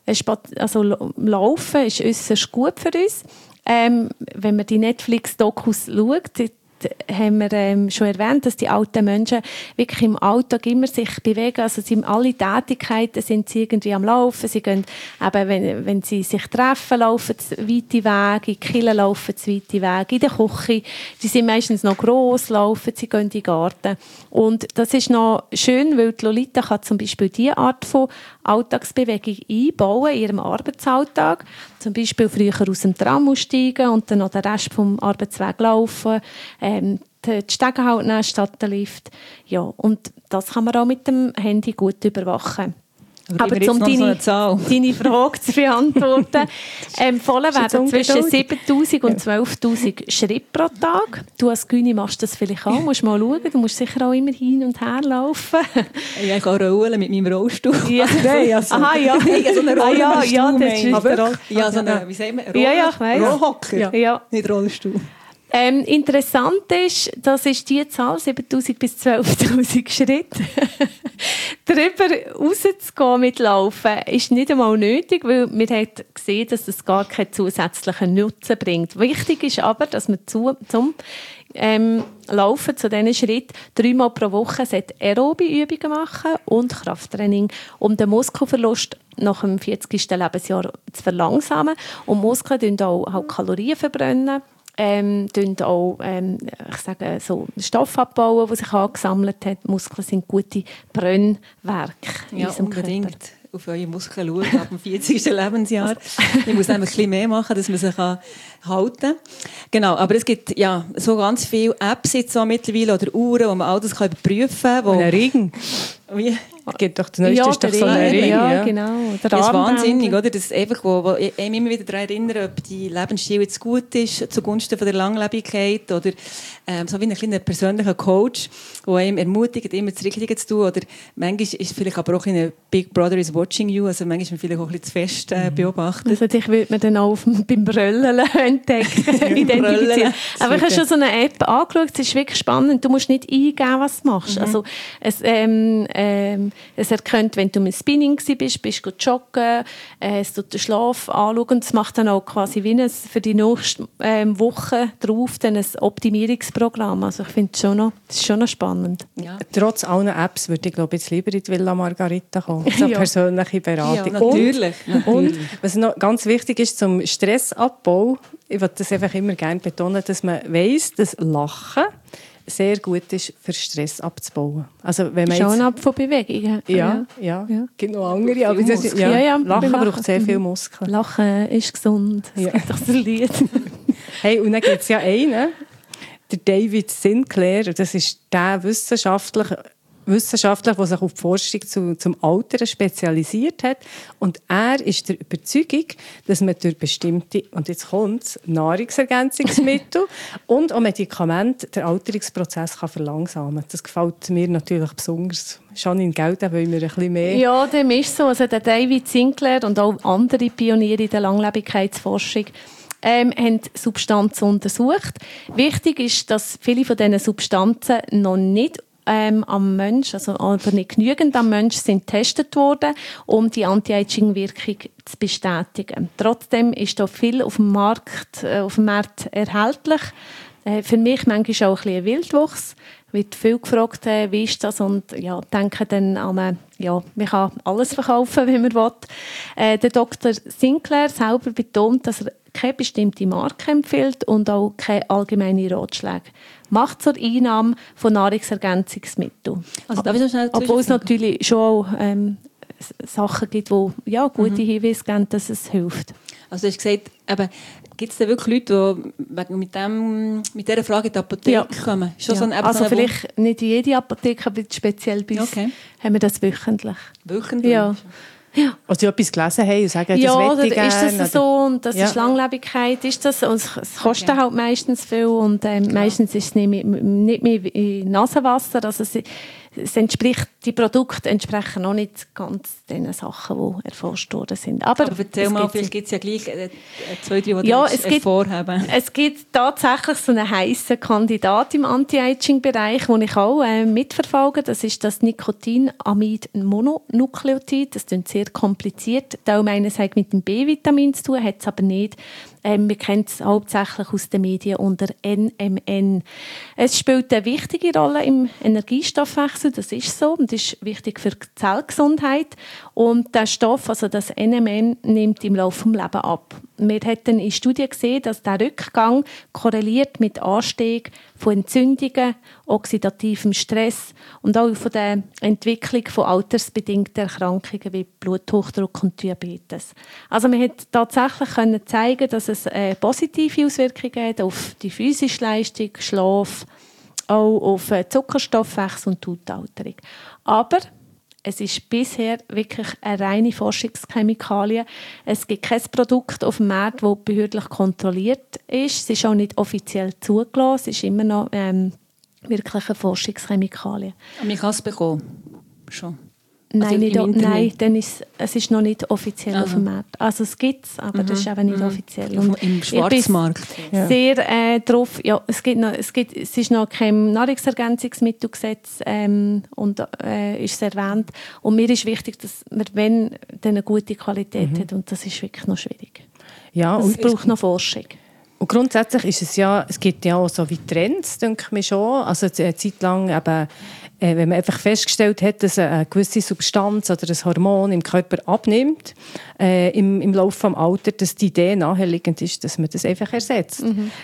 Laufen ist äußerst gut für uns. Wenn man die Netflix-Dokus schaut, haben wir schon erwähnt, dass die alten Menschen wirklich im Alltag immer sich bewegen. Also alle Tätigkeiten sind sie irgendwie am Laufen. Sie gehen eben, wenn sie sich treffen, laufen sie weite Wege, in die Kirche laufen sie weite Wege, in der Küche. Die sind meistens noch gross, laufen, sie gehen in den Garten. Und das ist noch schön, weil die Lolita kann zum Beispiel diese Art von Alltagsbewegung einbauen in ihrem Arbeitsalltag. Zum Beispiel früher aus dem Tram aussteigen und dann noch den Rest vom Arbeitsweg laufen. Die Stege halt nehmen statt der Lift. Ja, und das kann man auch mit dem Handy gut überwachen. Aber um deine Frage zu beantworten, empfohlen werden zwischen 7'000 und 12'000 Schritte pro Tag. Du als Gyni machst das vielleicht auch, musst mal schauen, du musst sicher auch immer hin und her laufen. Ich kann rollen mit meinem Rollstuhl. Ja. Aha, ja. Ich so einen Rollstuhl. Ja, das ist ja, so eine, wie sagt man, Rollhocker. Ja. Nicht Rollstuhl. Interessant ist, das ist die Zahl, 7'000 bis 12'000 Schritte. Darüber rauszugehen mit Laufen ist nicht einmal nötig, weil wir haben gesehen, dass es gar keinen zusätzlichen Nutzen bringt. Wichtig ist aber, dass man zum Laufen zu diesen Schritten 3-mal pro Woche aerobe Übungen machen und Krafttraining, um den Muskelverlust nach dem 40. Lebensjahr zu verlangsamen. Und Muskeln verbrennen auch Kalorien verbrennen. Auch so Stoff abbauen, der sich angesammelt hat. Muskeln sind gute Brennwerke in unserem unbedingt. Körper. Auf eure Muskeln schauen ab dem 40. Lebensjahr. Ich muss einfach ein bisschen mehr machen, dass man sich halten kann. Genau, aber es gibt ja so ganz viele Apps jetzt so mittlerweile oder Uhren, wo man all das überprüfen kann. Und ein Ring. Wie? Gibt doch, der neueste ist doch so ein Ring. Ja, genau. Das ist wahnsinnig, oder? Das ist einfach, wo ich immer wieder daran erinnere, ob die Lebensstil jetzt gut ist, zugunsten von der Langlebigkeit oder so wie ein kleiner persönlicher Coach, der einem ermutigt, immer das Richtige zu tun. Oder manchmal ist vielleicht aber auch ein Big Brother is watching you, also manchmal ist man vielleicht auch ein bisschen zu fest beobachtet. Also dich würde man dann auch beim Bröllen entdecken, identifizieren. Aber ich habe schon so eine App angeschaut, es ist wirklich spannend, du musst nicht eingeben, was du machst. Also es erkennt, wenn du im Spinning bist du joggen, es tut den Schlaf anschauen und es macht dann auch quasi wie für die nächste Woche drauf dann ein Optimierungsprogramm. Also ich finde das ist schon noch spannend. Ja. Trotz allen Apps würde ich glaube jetzt lieber in die Villa Margarita kommen. So persönliche Beratung. Ja, natürlich. Und was noch ganz wichtig ist zum Stressabbau, ich würde das einfach immer gerne betonen, dass man weiss, dass Lachen sehr gut ist, für Stress abzubauen. Also, wenn man Schon jetzt, ab von Bewegungen. ja. Gibt noch andere, aber das ist, Lachen braucht sehr viel Muskeln. Lachen ist gesund. Es gibt doch so ein Lied. Hey, und dann gibt es ja einen, der David Sinclair, das ist der Wissenschaftler, der sich auf die Forschung zum Altern spezialisiert hat. Und er ist der Überzeugung, dass man durch bestimmte, und jetzt kommt es, Nahrungsergänzungsmittel und auch Medikamente den Alterungsprozess kann verlangsamen. Das gefällt mir natürlich besonders. Janine, Geld, da wollen wir ein bisschen mehr. Ja, dem ist so. Also der David Sinclair und auch andere Pioniere in der Langlebigkeitsforschung haben Substanzen untersucht. Wichtig ist, dass viele von diesen Substanzen noch nicht am Mensch, also aber nicht genügend am Mensch, sind getestet worden, um die Anti-Aging-Wirkung zu bestätigen. Trotzdem ist da viel auf dem Markt erhältlich. Für mich manchmal auch ein bisschen ein Wildwuchs. Wird viel gefragt, wie ist das? Und ja, denke dann an, man kann alles verkaufen, wie man will. Der Dr. Sinclair selber betont, dass er keine bestimmte Marke empfiehlt und auch keine allgemeine Ratschläge macht zur Einnahme von Nahrungsergänzungsmitteln. Also, darf ich noch schnell obwohl es natürlich schon auch, Sachen gibt, die gute Hinweise geben, dass es hilft. Also du hast gesagt, gibt es da wirklich Leute, die mit dieser Frage in die Apotheke kommen? Schon so also vielleicht nicht in jede Apotheke, aber speziell bei uns haben wir das wöchentlich. Wöchentlich? Ja. Also, sie etwas gelesen haben und sagen, das möchte ich gerne. Ist das so und das ist Langlebigkeit, ist das? Und es kostet halt meistens viel und meistens ist es nicht mehr in Nasenwasser. Also die Produkte entsprechen noch nicht ganz den Sachen, die erforscht worden sind. Aber erzähl mal, vielleicht gibt es ja gleich 2, 3, die hervorheben. Es gibt tatsächlich so einen heissen Kandidat im Anti-Aging-Bereich, den ich auch mitverfolge. Das ist das Nicotinamid-Mononukleotid. Das klingt sehr kompliziert. Da meines hat mit dem B-Vitamin zu tun, hat es aber nicht. Wir kennen es hauptsächlich aus den Medien unter NMN. Es spielt eine wichtige Rolle im Energiestoffwechsel, das ist so, und ist wichtig für die Zellgesundheit. Und der Stoff, also das NMN, nimmt im Laufe des Lebens ab. Wir haben in Studien gesehen, dass der Rückgang korreliert mit Anstieg von Entzündungen, oxidativem Stress und auch von der Entwicklung von altersbedingten Erkrankungen wie Bluthochdruck und Diabetes. Also man hat tatsächlich zeigen, dass es positive Auswirkungen hat auf die physische Leistung, Schlaf, auch auf Zuckerstoffwechsel und Hautalterung. Aber es ist bisher wirklich eine reine Forschungschemikalie. Es gibt kein Produkt auf dem Markt, das behördlich kontrolliert ist. Es ist auch nicht offiziell zugelassen. Es ist immer noch wirklich eine Forschungschemikalie. Aber man kann es bekommen? Schon? Nein, es ist noch nicht offiziell auf dem Markt. Also es gibt es, aber das ist eben nicht offiziell. Und im Schwarzmarkt? Sehr drauf, es ist noch kein Nahrungsergänzungsmittelgesetz und ist erwähnt. Und mir ist wichtig, dass man, wenn, dann eine gute Qualität hat. Und das ist wirklich noch schwierig. Ja, es braucht noch Forschung. Und grundsätzlich ist es gibt ja auch so wie Trends, denke ich mir schon. Also eine Zeit lang eben, wenn man einfach festgestellt hat, dass eine gewisse Substanz oder ein Hormon im Körper abnimmt, im Laufe des Alters, dass die Idee naheliegend ist, dass man das einfach ersetzt.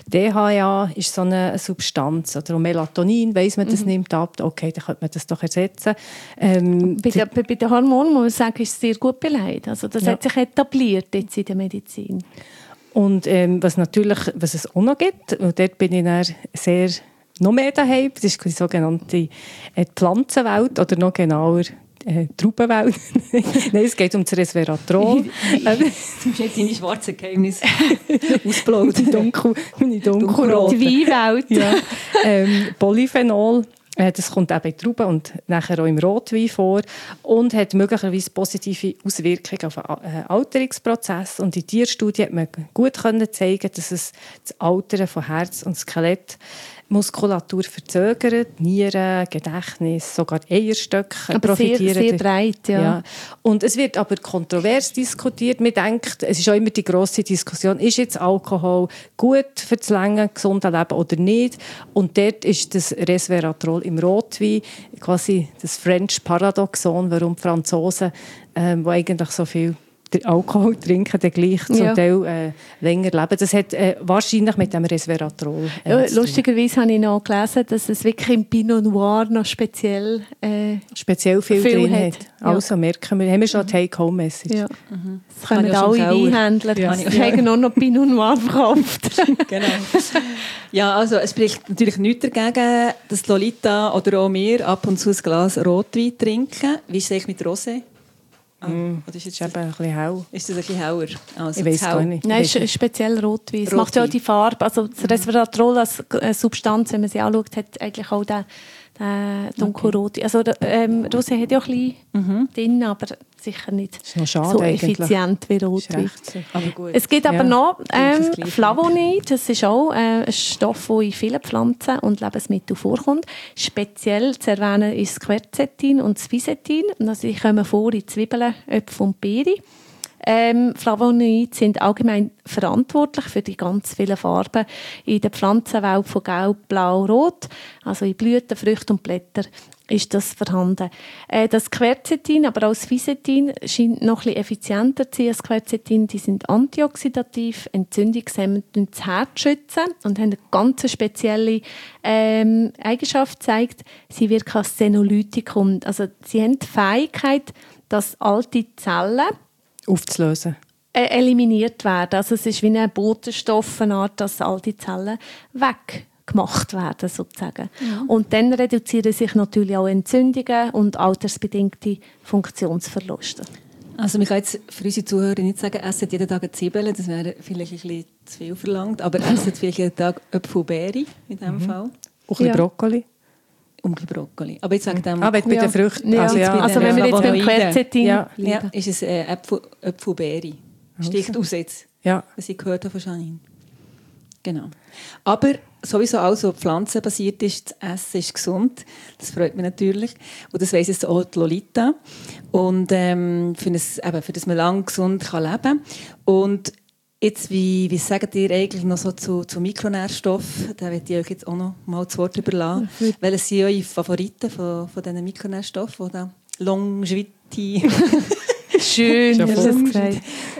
DHA ist so eine Substanz, oder Melatonin, weiss man, das nimmt ab, okay, dann könnte man das doch ersetzen. Bei den Hormonen muss man sagen, ist es sehr gut beleidigt. Also das hat sich etabliert jetzt in der Medizin. Und was es auch noch gibt, und dort bin ich dann sehr noch mehr daheim, das ist die sogenannte Pflanzenwelt oder noch genauer Traubenwelt. Nein, es geht um das Resveratrol. Du hast nicht deine schwarzen Geheimnisse ausgeplaudert. Meine dunkelrote. Die Weinwelt. Ja. Polyphenol. Das kommt auch bei Trauben und nachher auch im Rotwein vor und hat möglicherweise positive Auswirkungen auf den Alterungsprozess. Und in Tierstudien hat man gut zeigen, dass es das Altern von Herz und Skelett, Muskulatur verzögert, Nieren, Gedächtnis, sogar Eierstöcke profitieren. Sehr breit, ja. Und es wird aber kontrovers diskutiert. Man denkt, es ist auch immer die grosse Diskussion, ist jetzt Alkohol gut für das lange, gesunde Leben oder nicht? Und dort ist das Resveratrol im Rotwein quasi das French Paradoxon, warum die Franzosen, die eigentlich so viel Alkohol trinken, dann gleich zum Teil länger leben. Das hat wahrscheinlich mit dem Resveratrol lustigerweise habe ich noch gelesen, dass es wirklich im Pinot Noir noch speziell viel drin hat. Also merken wir, haben wir schon eine Take-Home-Message. Ja. Das können alle Weinhändler. Ja. Die haben auch noch Pinot Noir verkauft. Genau. Ja, also es spricht natürlich nichts dagegen, dass Lolita oder auch wir ab und zu ein Glas Rotwein trinken. Wie ist es eigentlich mit Rosé? Oder ist jetzt eben ein bisschen hell? Ist das ein bisschen heller? Also ich weiss gar nicht. Nein, es ist speziell Rotwein. Es macht ja auch die Farbe. Also das Resveratrol als Substanz, wenn man sie anschaut, hat eigentlich auch den dunkelrot. Also Rosé hat ja auch ein bisschen drin, aber sicher nicht so effizient wie Rotwein. Aber gut. Es gibt aber noch Flavonid. Das ist auch ein Stoff, der in vielen Pflanzen und Lebensmitteln vorkommt. Speziell zu erwähnen ist das Quercetin und das Fisetin. Die kommen vor in Zwiebeln, Äpfel und Beeren. Flavonoide sind allgemein verantwortlich für die ganz vielen Farben in der Pflanzenwelt von Gelb, Blau, Rot. Also in Blüten, Früchten und Blättern ist das vorhanden. Das Quercetin, aber auch das Fisetin scheint noch ein bisschen effizienter zu sein als Quercetin. Die sind antioxidativ, entzündungshemmend und das Herz schützen und haben eine ganz spezielle Eigenschaft gezeigt. Sie wirken als Senolytikum. Also sie haben die Fähigkeit, dass alte Zellen aufzulösen. Eliminiert werden. Also es ist wie ein Botenstoff, eine Art, dass alte Zellen weggemacht werden, sozusagen. Mhm. Und dann reduzieren sich natürlich auch Entzündungen und altersbedingte Funktionsverluste. Also man kann jetzt für unsere Zuhörer nicht sagen, essen jeden Tag eine Zwiebeln, das wäre vielleicht ein bisschen zu viel verlangt, aber essen vielleicht jeden Tag Äpfel und Beeren in diesem Fall. Auch ein bisschen Brokkoli. Brokkoli. Aber jetzt wegen dem... bei den Früchten. Ja. Also wenn wir jetzt beim Quercetin ist es Äpfel und Beeren. Sticht aus jetzt, was ich gehört habe von Janine. Genau. Aber sowieso alles, was pflanzenbasiert ist, das Essen ist gesund. Das freut mich natürlich. Und das weiss jetzt auch die Lolita. Und für das man lang gesund leben kann. Und jetzt, wie sagt ihr eigentlich noch so zu Mikronährstoffen? Da möchte ich euch jetzt auch noch mal das Wort überlassen. Welche sind eure Favoriten von diesen Mikronährstoffen, die da Longevity schön, hast du gesagt.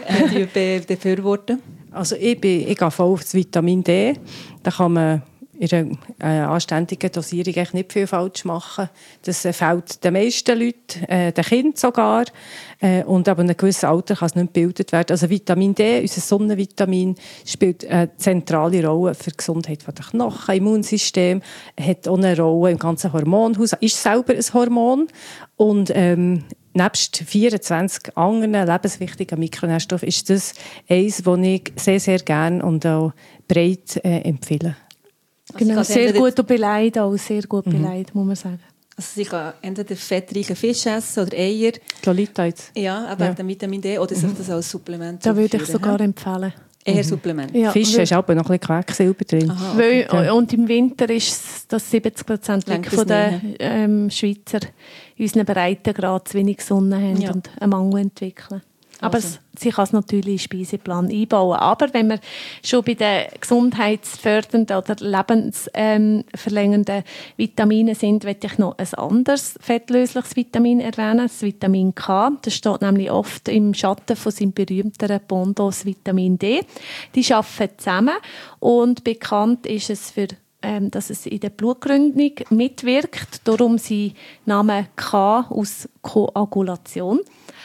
Die befürworten? Also ich gehe voll auf das Vitamin D. Da kann man in einer anständigen Dosierung eigentlich nicht viel falsch machen. Das fehlt den meisten Leuten, den Kindern sogar. Und ab einem gewissen Alter kann es nicht gebildet werden. Also Vitamin D, unser Sonnenvitamin, spielt eine zentrale Rolle für die Gesundheit der Knochen, Immunsystem, hat auch eine Rolle im ganzen Hormonhaus, ist selber ein Hormon. Und nebst 24 anderen lebenswichtigen Mikronährstoffen ist das eines, das ich sehr, sehr gerne und auch breit empfehle. Genau, sehr gut beleidigt, auch sehr gut beleidigt, muss man sagen. Also sie kann entweder fettreichen Fisch essen oder Eier. Lolita jetzt. Ja, aber den Vitamin D oder sich das als Supplement da würde ich sogar empfehlen. Eher Supplement. Ja, Fisch ist aber noch ein bisschen Quecksilber drin. Aha, okay. Und im Winter ist das 70% von den Schweizer in unseren Breitengrad zu wenig Sonne haben und einen Mangel entwickeln. Aber sie kann es natürlich in den Speiseplan einbauen. Aber wenn wir schon bei den gesundheitsfördernden oder lebensverlängernden Vitaminen sind, möchte ich noch ein anderes fettlösliches Vitamin erwähnen, das Vitamin K. Das steht nämlich oft im Schatten von seinem berühmteren Pendant, das Vitamin D. Die arbeiten zusammen und bekannt ist es für dass es in der Blutgründung mitwirkt. Darum sein Name K aus Koagulation.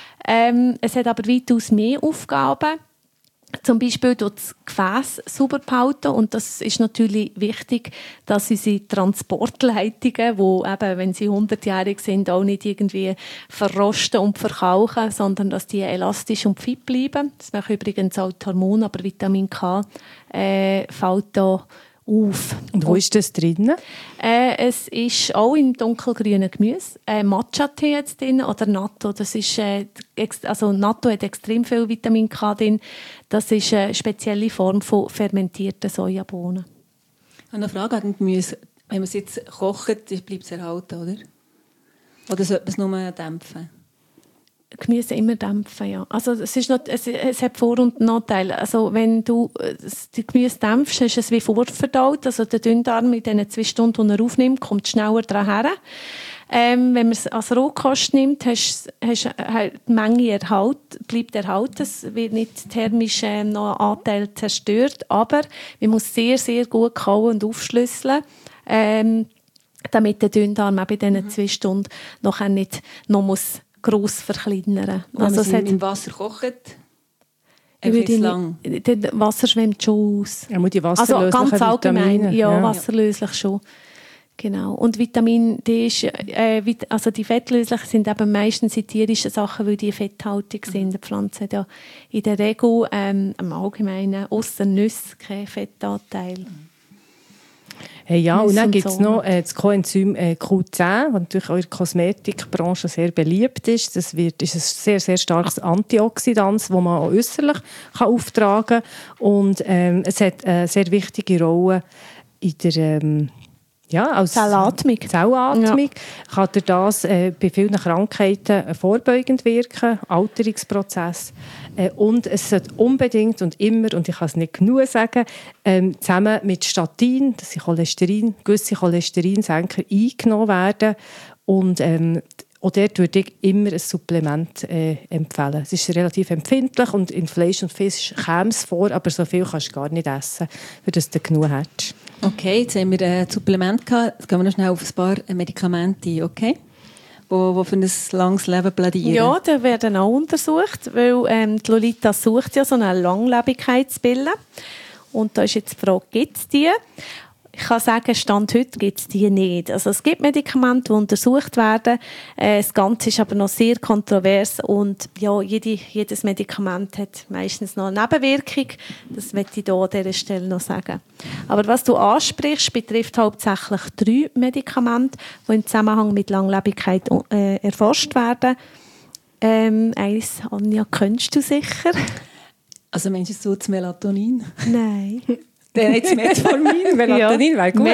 Es hat aber weitaus mehr Aufgaben. Zum Beispiel das Gefäß sauber behalten. Und das ist natürlich wichtig, dass unsere Transportleitungen, die eben, wenn sie 100-jährig sind, auch nicht irgendwie verrosten und verkalken, sondern dass die elastisch und fit bleiben. Das machen übrigens auch die Hormone, aber Vitamin K fällt da auf. Und wo ist das drin? Es ist auch im dunkelgrünen Gemüse. Matcha-Tee jetzt drin oder Natto. Das ist, also Natto hat extrem viel Vitamin K drin. Das ist eine spezielle Form von fermentierten Sojabohnen. Ich habe eine Frage an Gemüse. Wenn man es jetzt kocht, bleibt es erhalten, oder? Oder sollte man es nur dämpfen? Gemüse immer dämpfen, ja. Also es hat Vor- und Nachteile. Also wenn du die Gemüse dämpfst, ist es wie vorverdaut. Also der Dünndarm in den 2 Stunden, die er aufnimmt, kommt schneller dran her. Wenn man es als Rohkost nimmt, hast die Menge bleibt erhalten. Es wird nicht thermisch noch ein Anteil zerstört. Aber man muss sehr, sehr gut kauen und aufschlüsseln, damit der Dünndarm auch bei diesen 2 Stunden nachher nicht noch gross verkleinern muss. Also es im Wasser kocht, lang. Das Wasser schwimmt schon aus. Ja, die wasserlöslichen also ganz allgemein, Vitamine. ja, wasserlöslich schon. Genau. Und Vitamin D ist, also die fettlöslichen sind eben meistens in tierischen Sachen, weil die fetthaltig sind. Die Pflanze hat ja in der Regel im Allgemeinen ausser Nüsse keinen Fettanteil. Hey, ja, und dann gibt es noch das Coenzym Q10, das natürlich auch in der Kosmetikbranche sehr beliebt ist. Das ist ein sehr, sehr starkes Antioxidant, das man auch äußerlich auftragen kann. Und es hat eine sehr wichtige Rolle in der als Zellatmung. Ja. Kann durch das bei vielen Krankheiten vorbeugend wirken, Alterungsprozess. Und es sollte unbedingt und immer, und ich kann es nicht genug sagen, zusammen mit Statin, das sind gewisse Cholesterinsenker, eingenommen werden. Und auch dort würde ich immer ein Supplement empfehlen. Es ist relativ empfindlich und in Fleisch und Fisch käme es vor, aber so viel kannst du gar nicht essen, für das du genug hast. Okay, jetzt haben wir ein Supplement gehabt. Jetzt gehen wir noch schnell auf ein paar Medikamente ein, okay? Wo für ein langes Leben plädieren. Ja, die werden auch untersucht, weil die Lolita sucht ja so eine Langlebigkeitspille. Und da ist jetzt die Frage, gibt es die? Ich kann sagen, Stand heute gibt es die nicht. Also es gibt Medikamente, die untersucht werden. Das Ganze ist aber noch sehr kontrovers und ja, jedes Medikament hat meistens noch eine Nebenwirkung. Das möchte ich hier an dieser Stelle noch sagen. Aber was du ansprichst, betrifft hauptsächlich 3 Medikamente, die im Zusammenhang mit Langlebigkeit erforscht werden. Eins, Anja, kennst du sicher? Also meinst du das Melatonin? Nein. Dann jetzt Metformin. Melatonin wäre gut.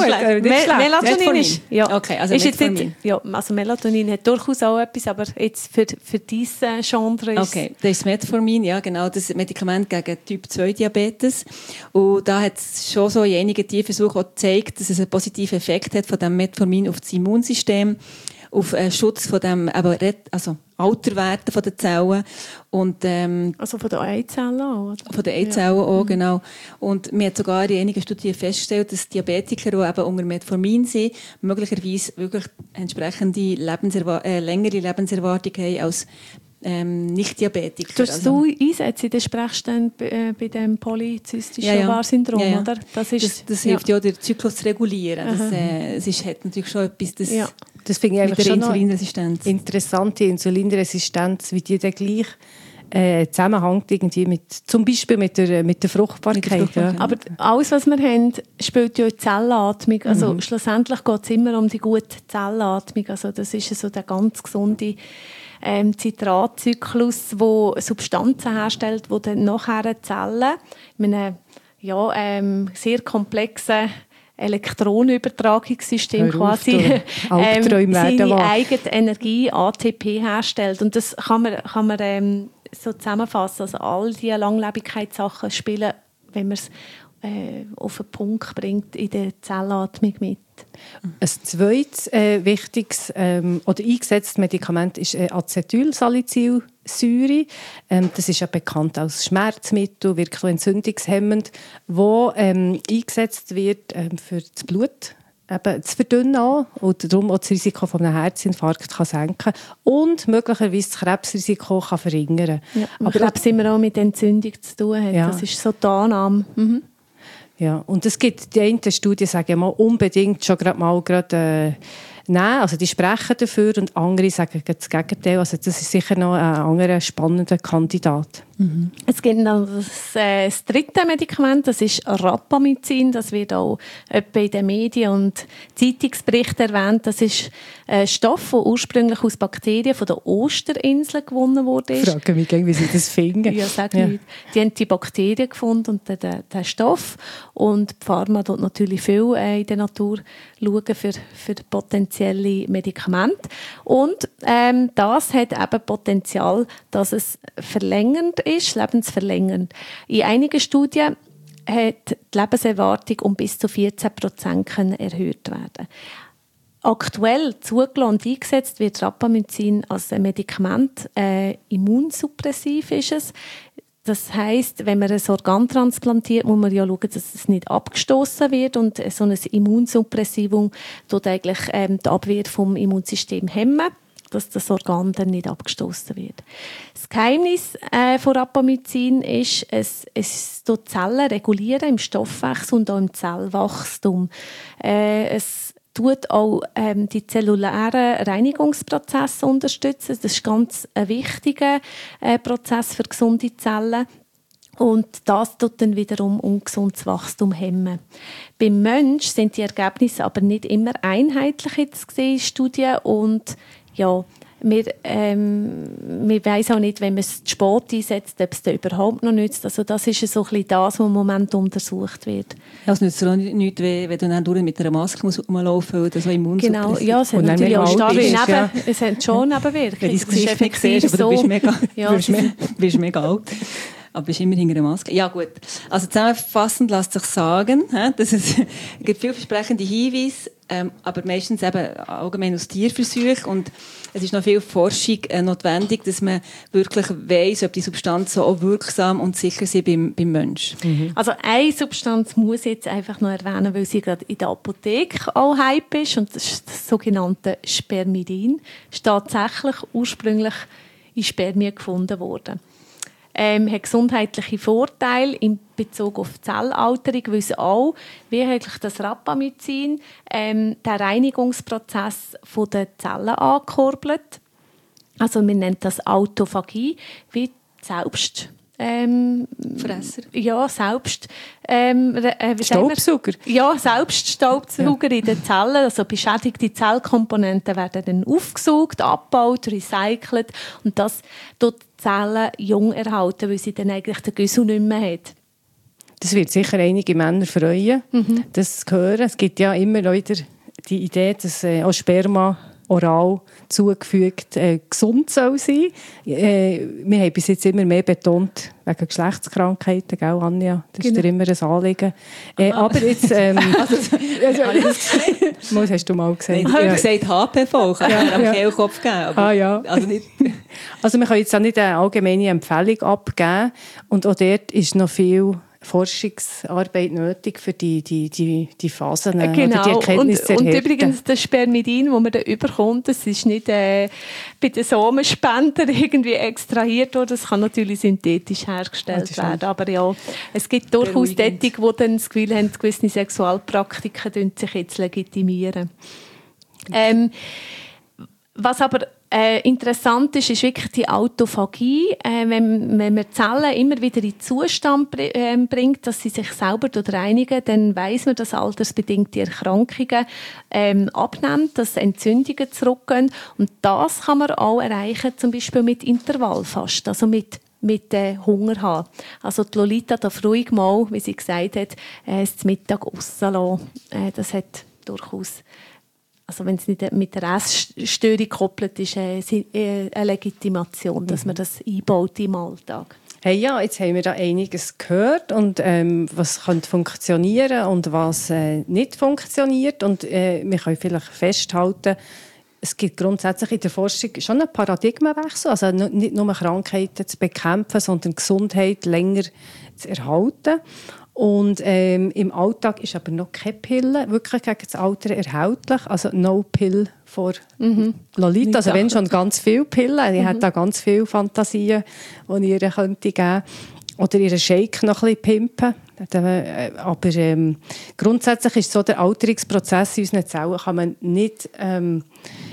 Melatonin ist, ja. Okay, also ist Metformin. Ja, also Melatonin hat durchaus auch etwas, aber jetzt für dieses Genre ist okay, das ist Metformin, ja genau, das Medikament gegen Typ-2-Diabetes. Und da hat es schon so in einigen Tierversuchen gezeigt, dass es einen positiven Effekt hat von dem Metformin auf das Immunsystem, auf Schutz von dem, Alterwerden von den Zellen und also von den Eizellen auch, oder? Von den Eizellen auch, genau. Und man hat sogar in einigen Studien festgestellt, dass Diabetiker, die eben unter Metformin sind, möglicherweise wirklich entsprechende längere Lebenserwartung haben als Nicht-Diabetiker. Tust du einsetzen in der Sprechstunde bei dem polyzystischen Ovar-Syndrom, oder? Das hilft ja, den Zyklus zu regulieren. Das hat natürlich schon etwas, das finde ich einfach schon Insulinresistenz. Interessante Insulinresistenz, wie die dann gleich zusammenhängt irgendwie zum Beispiel mit der Fruchtbarkeit. Ja. Aber alles, was wir haben, spielt ja in die Zellatmung. Also schlussendlich geht es immer um die gute Zellatmung. Also das ist so der ganz gesunde Zitratzyklus, der Substanzen herstellt, die dann nachher die Zellen in einem sehr komplexen Elektronenübertragungssystem quasi seine eigene Energie, ATP, herstellt. Und das kann man so zusammenfassen. Also all diese Langlebigkeitssachen spielen, wenn man es auf den Punkt bringt, in der Zellatmung mit. Ein zweites wichtiges oder eingesetztes Medikament ist Acetylsalicylsäure. Das ist ja bekannt als Schmerzmittel, wirkt entzündungshemmend, das eingesetzt wird für das Blut zu verdünnen und darum auch das Risiko von einem Herzinfarkt kann senken und möglicherweise das Krebsrisiko kann verringern. Ja, aber Krebs immer auch mit Entzündung zu tun hat. Ja. Das ist so die Annahme. Mhm. Ja, und es gibt die einen Studien, sagen mal unbedingt schon nehmen. Also die sprechen dafür und andere sagen das Gegenteil. Also das ist sicher noch ein anderer spannender Kandidat. Es gibt noch das dritte Medikament, das ist Rapamycin. Das wird auch etwa in den Medien und Zeitungsberichten erwähnt. Das ist ein Stoff, der ursprünglich aus Bakterien von der Osterinsel gewonnen wurde. Ich frage mich, wie sie das finden. Ja, sag nicht. Die haben die Bakterien gefunden und den Stoff. Und die Pharma tut natürlich viel in der Natur schauen für potenzielle Medikamente. Und das hat eben Potenzial, dass es verlängernd ist, lebensverlängernd. In einigen Studien hat die Lebenserwartung um bis zu 14% erhöht werden. Aktuell zugelassen und eingesetzt wird Rapamycin als ein Medikament. Immunsuppressiv ist es. Das heisst, wenn man ein Organ transplantiert, muss man ja schauen, dass es nicht abgestoßen wird. Und so ein Immunsuppressivum tut eigentlich die Abwehr vom Immunsystem hemmen, dass das Organ dann nicht abgestoßen wird. Das Geheimnis von Rapamycin ist, es tut Zellen regulieren im Stoffwechsel und auch im Zellwachstum. Es tut auch die zellulären Reinigungsprozesse unterstützen. Das ist ganz ein wichtiger Prozess für gesunde Zellen. Und das tut dann wiederum ungesundes Wachstum hemmen. Beim Mensch sind die Ergebnisse aber nicht immer einheitlich jetzt gesehen in Studien. Und ja, wir weiss auch nicht, wenn man es zu spät einsetzt, ob es dann überhaupt noch nützt. Also das ist so ein bisschen das, was im Moment untersucht wird. Ja, es nützt auch nichts, wenn du dann durch mit einer Maske rumlaufen musst oder so Immunsuppressiv. Genau, ja, es hat natürlich auch es hat schon Nebenwirkungen. Wenn du das Gesicht nicht siehst, aber du bist mega alt. Aber bist immer hinter einer Maske. Ja gut, also zusammenfassend lässt sich sagen, dass es gibt vielversprechende Hinweise, aber meistens eben allgemein aus Tierversuchen und es ist noch viel Forschung notwendig, dass man wirklich weiss, ob die Substanzen auch wirksam und sicher sind beim Menschen. Also eine Substanz muss ich jetzt einfach noch erwähnen, weil sie gerade in der Apotheke auch Hype ist und das ist das sogenannte Spermidin. Das ist tatsächlich ursprünglich in Spermien gefunden worden. Hat gesundheitliche Vorteile in Bezug auf Zellalterung, weil es auch, wie eigentlich das Rapamycin, den Reinigungsprozess der Zellen ankurbelt. Also man nennt das Autophagie, wie selbst Fresser? Ja, selbst Staubsauger? Ja, selbst Staubsauger in den Zellen. Also beschädigte Zellkomponenten werden dann aufgesaugt, abgebaut, recycelt und das tut die Zellen jung erhalten, weil sie dann eigentlich den Güssel nicht mehr hat. Das wird sicher einige Männer freuen, das zu hören. Es gibt ja immer wieder die Idee, dass auch Sperma oral zugefügt gesund soll sein. Wir haben bis jetzt immer mehr betont, wegen Geschlechtskrankheiten, gell, Anja? Das ist dir immer ein Anliegen. Aber jetzt... Was hast du mal gesagt? Ich habe gesagt HPV, ich habe am Kehlkopf gegeben. Aber ja. Also wir können jetzt auch nicht eine allgemeine Empfehlung abgeben. Und auch dort ist noch viel Forschungsarbeit nötig für die Phasen oder die Erkenntnisse zu erhärten. Und übrigens das Spermidin, das man da überkommt, das ist nicht bei den Samenspender irgendwie extrahiert worden. Das kann natürlich synthetisch hergestellt werden. Aber ja, es gibt durchaus Tätige, die dann das Gefühl haben, gewisse Sexualpraktiken sich jetzt legitimieren. Was aber interessant ist wirklich die Autophagie. Wenn man die Zellen immer wieder in den Zustand bringt, dass sie sich selber reinigen, dann weiss man, dass altersbedingte Erkrankungen abnehmen, dass Entzündungen zurückgehen. Und das kann man auch erreichen, zum Beispiel mit Intervallfasten, also mit Hunger haben. Also die Lolita darf ruhig mal, wie sie gesagt hat, es zum Mittag rauslassen. Das hat durchaus... Also wenn es nicht mit der Essstörung gekoppelt ist, eine Legitimation, dass man das einbaut im Alltag. Hey, ja, jetzt haben wir da einiges gehört und was könnte funktionieren und was nicht funktioniert. Und wir können vielleicht festhalten, es gibt grundsätzlich in der Forschung schon einen Paradigmenwechsel. Also nicht nur Krankheiten zu bekämpfen, sondern Gesundheit länger zu erhalten. Und im Alltag ist aber noch keine Pille wirklich gegen das Alter erhältlich. Also no Pill for Lolita. Also wenn schon ganz viele Pillen. Ich hätte da ganz viele Fantasien, die ich ihr könnte geben. Oder ihren Shake noch ein bisschen pimpen. Aber grundsätzlich ist so der Alterungsprozess in unseren Zellen kann man nicht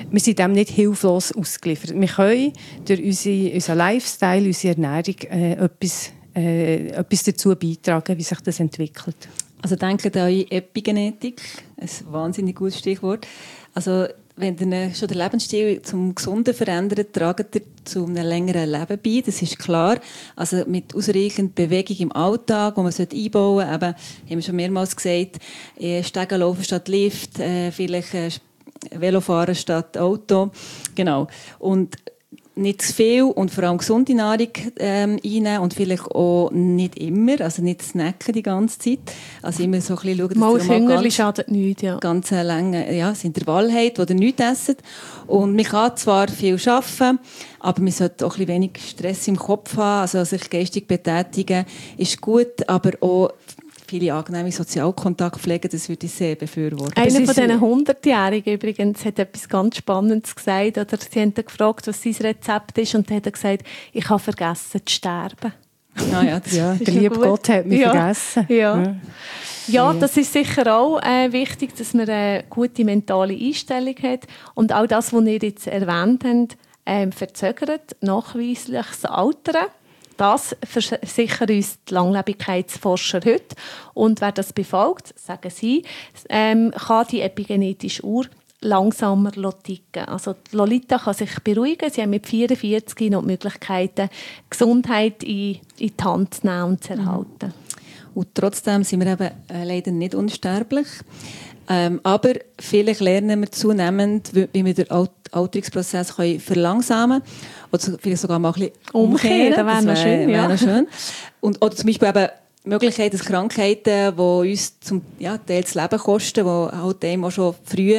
wir sind dem nicht hilflos ausgeliefert. Wir können durch unseren Lifestyle, unsere Ernährung etwas dazu beitragen, wie sich das entwickelt. Also denkt an eure Epigenetik, ein wahnsinnig gutes Stichwort. Also wenn ihr schon den Lebensstil zum Gesunden verändert, tragt ihr zu einem längeren Leben bei, das ist klar. Also mit ausreichend Bewegung im Alltag, die man einbauen sollte, eben, haben wir schon mehrmals gesagt, Stegen laufen statt Lift, vielleicht Velofahren statt Auto, genau. Und nicht zu viel und vor allem gesunde Nahrung einnehmen und vielleicht auch nicht immer, also nicht snacken die ganze Zeit. Also immer so ein bisschen schauen, dass Mal ihr Hüngerli schadet nichts, ja. ganz lange Intervall habt, wo ihr nichts esst. Und man kann zwar viel arbeiten, aber man sollte auch ein bisschen wenig Stress im Kopf haben, also sich geistig betätigen ist gut, aber auch viele angenehme Sozialkontakte pflegen, das würde ich sehr befürworten. Einer von diesen 100-Jährigen übrigens hat etwas ganz Spannendes gesagt. Oder sie haben ihn gefragt, was sein Rezept ist, und dann hat er gesagt, ich habe vergessen zu sterben. Ah, ja, der liebe Gott hat mich vergessen. Ja, das ist sicher auch wichtig, dass man eine gute mentale Einstellung hat. Und auch das, was ihr jetzt erwähnt habt, verzögert nachweislich das Altern. Das versichern uns die Langlebigkeitsforscher heute. Und wer das befolgt, sagen sie, kann die epigenetische Uhr langsamer ticken. Also die Lolita kann sich beruhigen. Sie haben mit 44 noch die Möglichkeiten, Gesundheit in die Hand zu nehmen und zu erhalten. Und trotzdem sind wir eben leider nicht unsterblich. Aber vielleicht lernen wir zunehmend, wie wir den Alterungsprozess verlangsamen können. Oder vielleicht sogar mal ein bisschen umkehren. Das wäre noch schön. Noch schön. Oder zum Beispiel eben die Möglichkeit, dass Krankheiten, die uns zum Teil das Leben kosten, die halt einem auch schon früh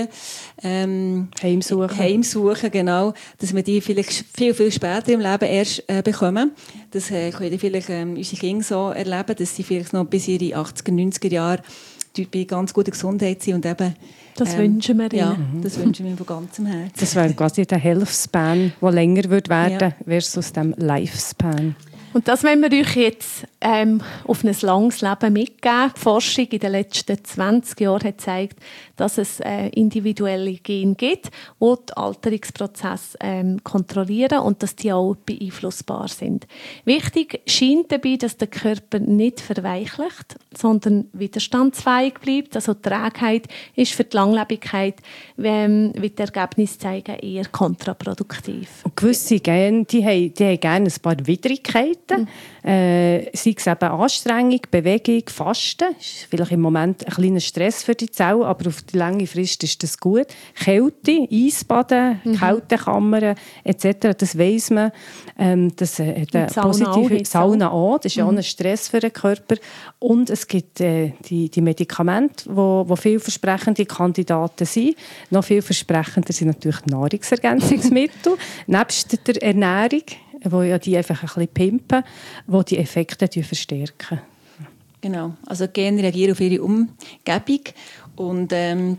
heimsuchen, genau, dass wir die vielleicht viel, viel später im Leben erst bekommen. Das können vielleicht unsere Kinder so erleben, dass sie vielleicht noch bis ihre 80er, 90er Jahre bei ganz guter Gesundheit sind und eben das wünschen wir ihnen. Ja, das wünschen wir von ganzem Herzen. Das wäre quasi der Health-Span, der länger werden versus dem Lifespan. Und das wollen wir euch jetzt auf ein langes Leben mitgeben. Die Forschung in den letzten 20 Jahren hat gezeigt, dass es individuelle Gene gibt, die den Alterungsprozess kontrollieren und dass die auch beeinflussbar sind. Wichtig scheint dabei, dass der Körper nicht verweichlicht, sondern widerstandsfähig bleibt. Also die Trägheit ist für die Langlebigkeit, wie die Ergebnisse zeigen, eher kontraproduktiv. Und gewisse Gene, die haben gerne ein paar Widrigkeiten. Sei es eben Anstrengung, Bewegung, Fasten. Das ist vielleicht im Moment ein kleiner Stress für die Zelle, aber auf die lange Frist ist das gut. Kälte, Eisbaden, Kältekammern etc., das weiss man. Das hat eine positive Sauna auch. Das ist ja auch ein Stress für den Körper. Und es gibt die Medikamente, die vielversprechende Kandidaten sind. Noch vielversprechender sind natürlich Nahrungsergänzungsmittel. Nebst der Ernährung, wo ja die einfach ein bisschen pimpen, die die Effekte verstärken. Genau, also Gene reagieren auf ihre Umgebung und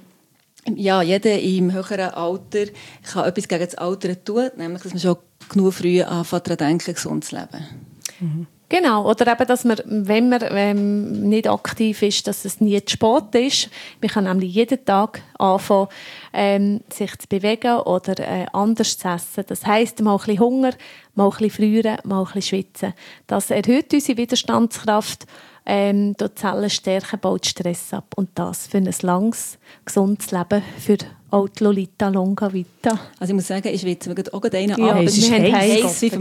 jeder im höheren Alter kann etwas gegen das Alter tun, nämlich dass man schon genug früh anfängt daran denken, gesund zu leben. Mhm. Genau, oder eben, dass man, wenn man nicht aktiv ist, dass es nie zu spät ist. Man kann nämlich jeden Tag anfangen, sich zu bewegen oder anders zu essen. Das heisst, mal ein bisschen Hunger, mal ein bisschen frieren, mal ein bisschen schwitzen. Das erhöht unsere Widerstandskraft, die Zellen stärken, baut Stress ab. Und das für ein langes, gesundes Leben für die Lolita Longa Vita. Also ich muss sagen, ich schwitze mir auch gerade einen ab. Ja, es ist heiß wie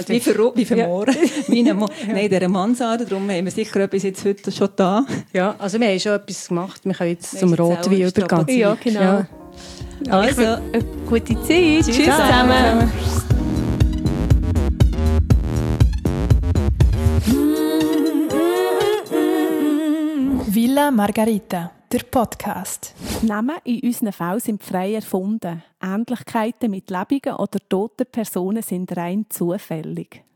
in dieser Mansarde. Darum haben wir sicher etwas jetzt heute schon da. Ja, also wir haben schon etwas gemacht. Wir können jetzt zum Rotwein übergehen. Ja, genau. Ja. Also, eine gute Zeit. Tschüss zusammen. Villa Margarita, der Podcast. Namen in unseren Fällen sind frei erfunden. Ähnlichkeiten mit lebenden oder toten Personen sind rein zufällig.